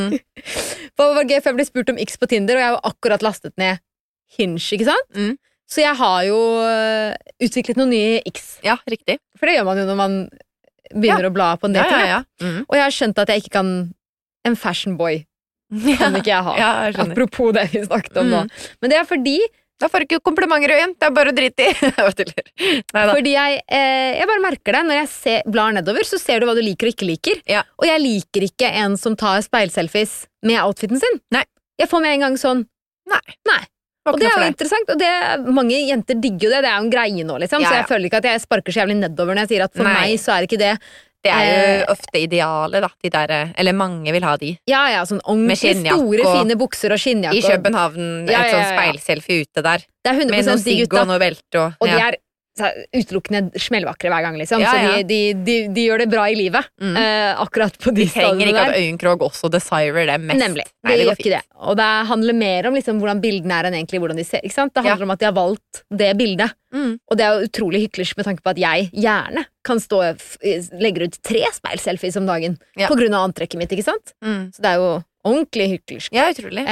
det var gøy, for jeg ble spurt om X på Tinder, og jeg har jo akkurat lastet ned Hinge, ikke sant? Så jeg har jo utviklet noen nye X. Ja, riktig. For det gjør man jo når man begynner å bla på en date. Og jeg har skjønt at jeg ikke kan en fashion boy kan ikke jeg ha. Apropos det vi snakket om nå. Men det er fordi da får du ikke komplimenter igjen, det er bare å drite i. Fordi jeg bare merker det. Når jeg blar nedover, så ser du hva du liker og ikke liker. Og jeg liker ikke en som tar speilselfies med outfiten sin. Nei. Jeg får med en gang sånn Nei. Og det er jo interessant, og mange jenter digger jo det. Det er jo en greie nå, liksom. Så jeg føler ikke at jeg sparker så jævlig nedover når jeg sier at for meg så er ikke det. Det er jo ofte idealet, da, de der, eller mange vil ha de. Ja, sånn ordentlig store, fine bukser og skinnjakke. I København, et sånn speilselfie ute der. Det er 100% med noen de gutta. Og noe belte. Og de er utelukkende smellvakre hver gang, liksom. Så de gjør det bra i livet. Akkurat på de stedene der. De trenger ikke at Øyenkrog også desirer det mest. Nemlig, det gjør ikke det. Og det handler mer om liksom, hvordan bildene er enn egentlig hvordan de ser, ikke sant? Det handler om at de har valgt det bildet. Og det er jo utrolig hyggelig med tanke på at jeg gjerne kan legger ut 3 speilselfies om dagen på grunn av antrekket mitt, ikke sant? Så det er jo ordentlig hyggelig. Ja, utrolig.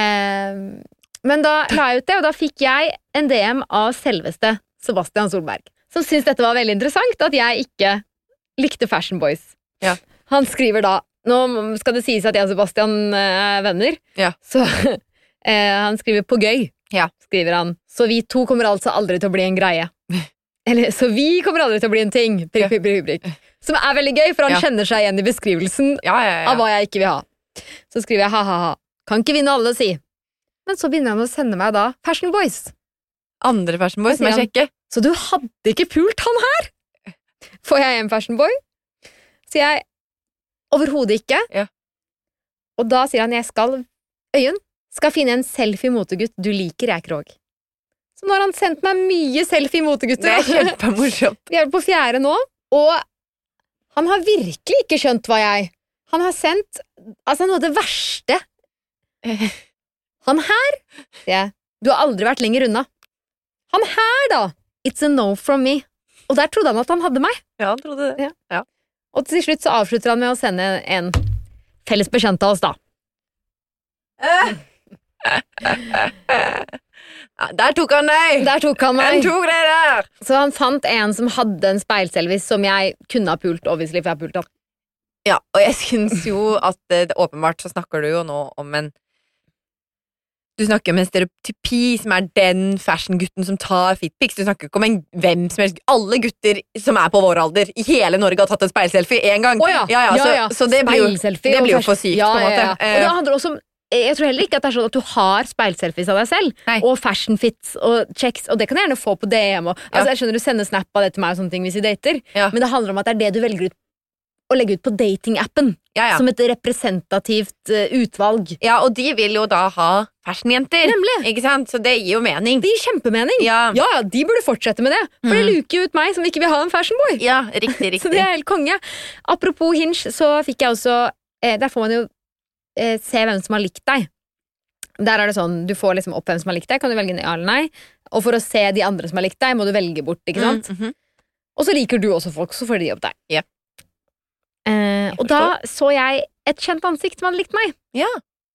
Men da la jeg ut det, og da fikk jeg en DM av selveste Sebastian Solberg, som syntes dette var veldig interessant, at jeg ikke likte Fashion Boys. Han skriver da, nå skal det sies at jeg og Sebastian er venner, så han skriver på gøy, skriver han, så vi to kommer altså aldri til å bli en greie. Eller, så vi kommer aldri til å bli en ting, prikk. Som er veldig gøy, for han kjenner seg igjen i beskrivelsen av hva jeg ikke vil ha. Så skriver jeg, ha, kan ikke vinne alle, si. Men så begynner han å sende meg da Fashion Boys. Andre Fashion Boys som er kjekke. Så du hadde ikke pult han her? Får jeg en Fashion Boy? Så jeg, overhodet ikke. Og da sier han, Øyunn, skal finne en selfie-motegutt du liker, jeg, Krog. Så nå har han sendt meg mye selfie-motegutter. Det er kjempemorsomt. Vi er på 4. nå, og han har virkelig ikke skjønt hva han har sendt, altså noe av det verste. Han her, sier jeg, du har aldri vært lenger unna. Han her da, it's a no from me. Og der trodde han at han hadde meg. Ja, han trodde det. Og til slutt så avslutter han med å sende en felles bekjent av oss da. Der tok han deg! Der tok han meg. Han tok det der! Så han fant en som hadde en speilselvis som jeg kunne ha pult, obviously, for jeg har pult han. Ja, og jeg synes jo at åpenbart så snakker du jo nå om du snakker om en stereotypi som er den fashion-gutten som tar fitpics. Du snakker ikke om hvem som helst. Alle gutter som er på vår alder i hele Norge har tatt en speilselfie en gang. Så det blir jo for sykt på en måte. Og det handler også om, jeg tror heller ikke at det er sånn at du har speilselfies av deg selv, og fashion fits og checks, og det kan jeg gjerne få på DM. Altså, jeg skjønner du sender snap av det til meg og sånne ting hvis vi dater, men det handler om at det er det du velger ut å legge ut på datingappen Ja. som et representativt utvalg. Ja, og de vil jo da ha fashionjenter. Nemlig. Ikke sant? Så det gir jo mening. Det gir kjempemening. Ja. Ja, de burde fortsette med det. For det luker jo ut meg som ikke vil ha en fashionboy. Ja, riktig. Så det er helt konge. Apropos Hinge, så fikk jeg også der får man jo se hvem som har likt deg. Der er det sånn, du får liksom opp hvem som har likt deg, kan du velge ja eller nei. Og for å se de andre som har likt deg, må du velge bort, ikke sant? Og så liker du også folk, så får de opp deg. Yep. Og da så jeg et kjent ansikt som hadde likt meg. Ja.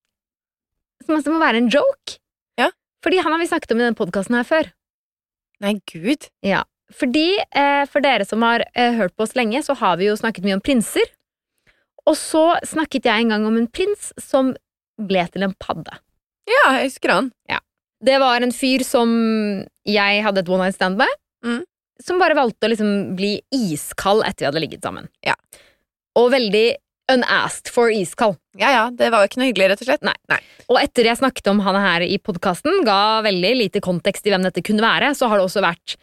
Som må være en joke. Ja. Fordi han har vi snakket om i denne podcasten her før. Nei, Gud. Ja. Fordi, for dere som har hørt på oss lenge, så har vi jo snakket mye om prinser. Og så snakket jeg en gang om en prins som ble til en padde. Ja, jeg husker han. Ja. Det var en fyr som jeg hadde et one night stand med, som bare valgte å liksom bli iskald etter vi hadde ligget sammen. Ja. Og veldig unasked for iskald. Ja, det var jo ikke noe hyggelig, rett og slett. Nei. Og etter jeg snakket om han her i podcasten, ga veldig lite kontekst i hvem dette kunne være, så har det også vært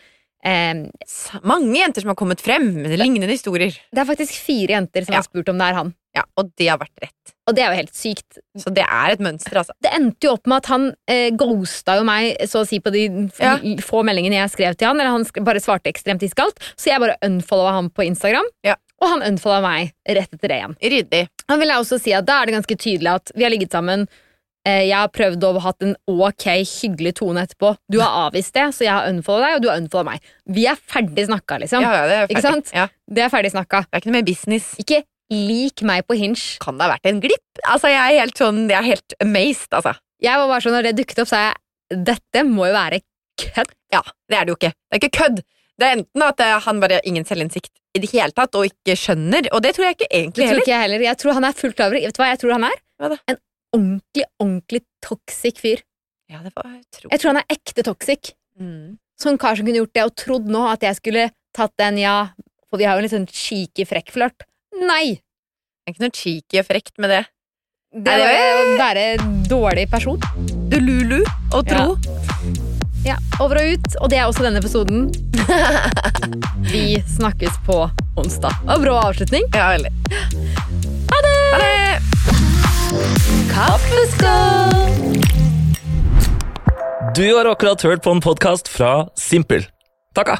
mange jenter som har kommet frem med lignende historier. Det er faktisk 4 jenter som har spurt om det er han. Ja, og det har vært rett. Og det er jo helt sykt. Så det er et mønster, altså. Det endte jo opp med at han ghosta jo meg, så å si, på de få meldingene jeg skrev til han, eller han bare svarte ekstremt iskaldt, så jeg bare unfollowet ham på Instagram, og han unfollowet meg rett etter det igjen. Ryddig. Han ville også si at da er det ganske tydelig at vi har ligget sammen, jeg har prøvd å ha hatt en ok, hyggelig tone etterpå. Du har avvist det, så jeg har unfollowet deg, og du har unfollowet meg. Vi er ferdig snakka, liksom. Ja, det er ferdig. Ikke sant? Ja. Det er ferdig snakka. Det er ikke noe mer business. Ikke lik meg på Hinge. Kan det ha vært en glipp? Altså, jeg er helt amazed, altså. Jeg var bare sånn, når det dukket opp, så er jeg, dette må jo være kødd. Ja, det er det jo ikke. Det er ikke kødd. Det er enten at han bare har ingen selvinnsikt i det hele tatt, og ikke skjønner, og det tror jeg ikke egentlig heller. Det tror ikke jeg heller. Jeg tror han er fullt klar over. Vet du hva jeg tror han er? Hva da? En ordentlig toxic fyr. Ja, det var jeg tror han er ekte toxic. Sånn kar som kunne gjort det og trodd nå at jeg skulle tatt den, for vi har jo en litt sånn cheeky frekk flørt. Nei! Det er ikke noe cheeky og frekt med det. Det er å være dårlig person. Du lulu og tro. Ja, over og ut, og det er også denne episoden. Vi snakkes på onsdag. Og bra avslutning. Ja, veldig. Ha det! Ha det! Kaffeskål! Du har akkurat hørt på en podcast fra Simpel. Takka!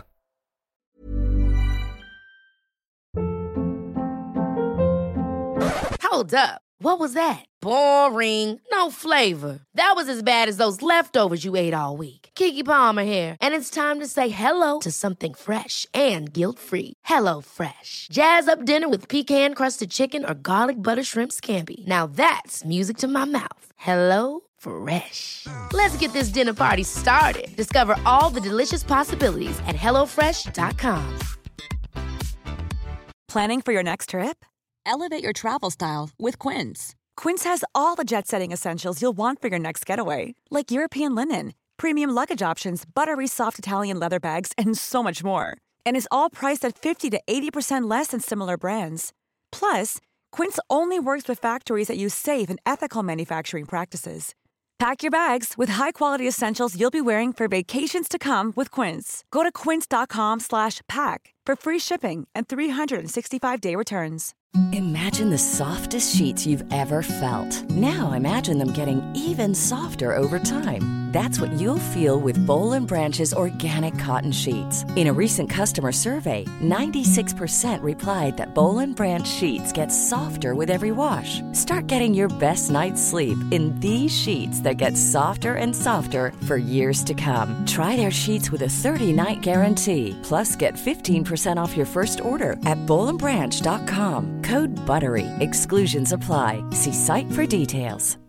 Hold up. What was that? Boring. No flavor. That was as bad as those leftovers you ate all week. Keke Palmer here, and it's time to say hello to something fresh and guilt-free. Hello Fresh. Jazz up dinner with pecan-crusted chicken or garlic butter shrimp scampi. Now that's music to my mouth. Hello Fresh. Let's get this dinner party started. Discover all the delicious possibilities at hellofresh.com. Planning for your next trip? Elevate your travel style with Quince. Quince has all the jet-setting essentials you'll want for your next getaway, like European linen, premium luggage options, buttery soft Italian leather bags, and so much more. And is all priced at 50 to 80% less than similar brands. Plus, Quince only works with factories that use safe and ethical manufacturing practices. Pack your bags with high-quality essentials you'll be wearing for vacations to come with Quince. Go to quince.com/pack for free shipping and 365-day returns. Imagine the softest sheets you've ever felt. Now imagine them getting even softer over time. That's what you'll feel with Boll & Branch's organic cotton sheets. In a recent customer survey, 96% replied that Boll & Branch sheets get softer with every wash. Start getting your best night's sleep in these sheets that get softer and softer for years to come. Try their sheets with a 30-night guarantee. Plus, get 15% off your first order at bollandbranch.com. Code BUTTERY. Exclusions apply. See site for details.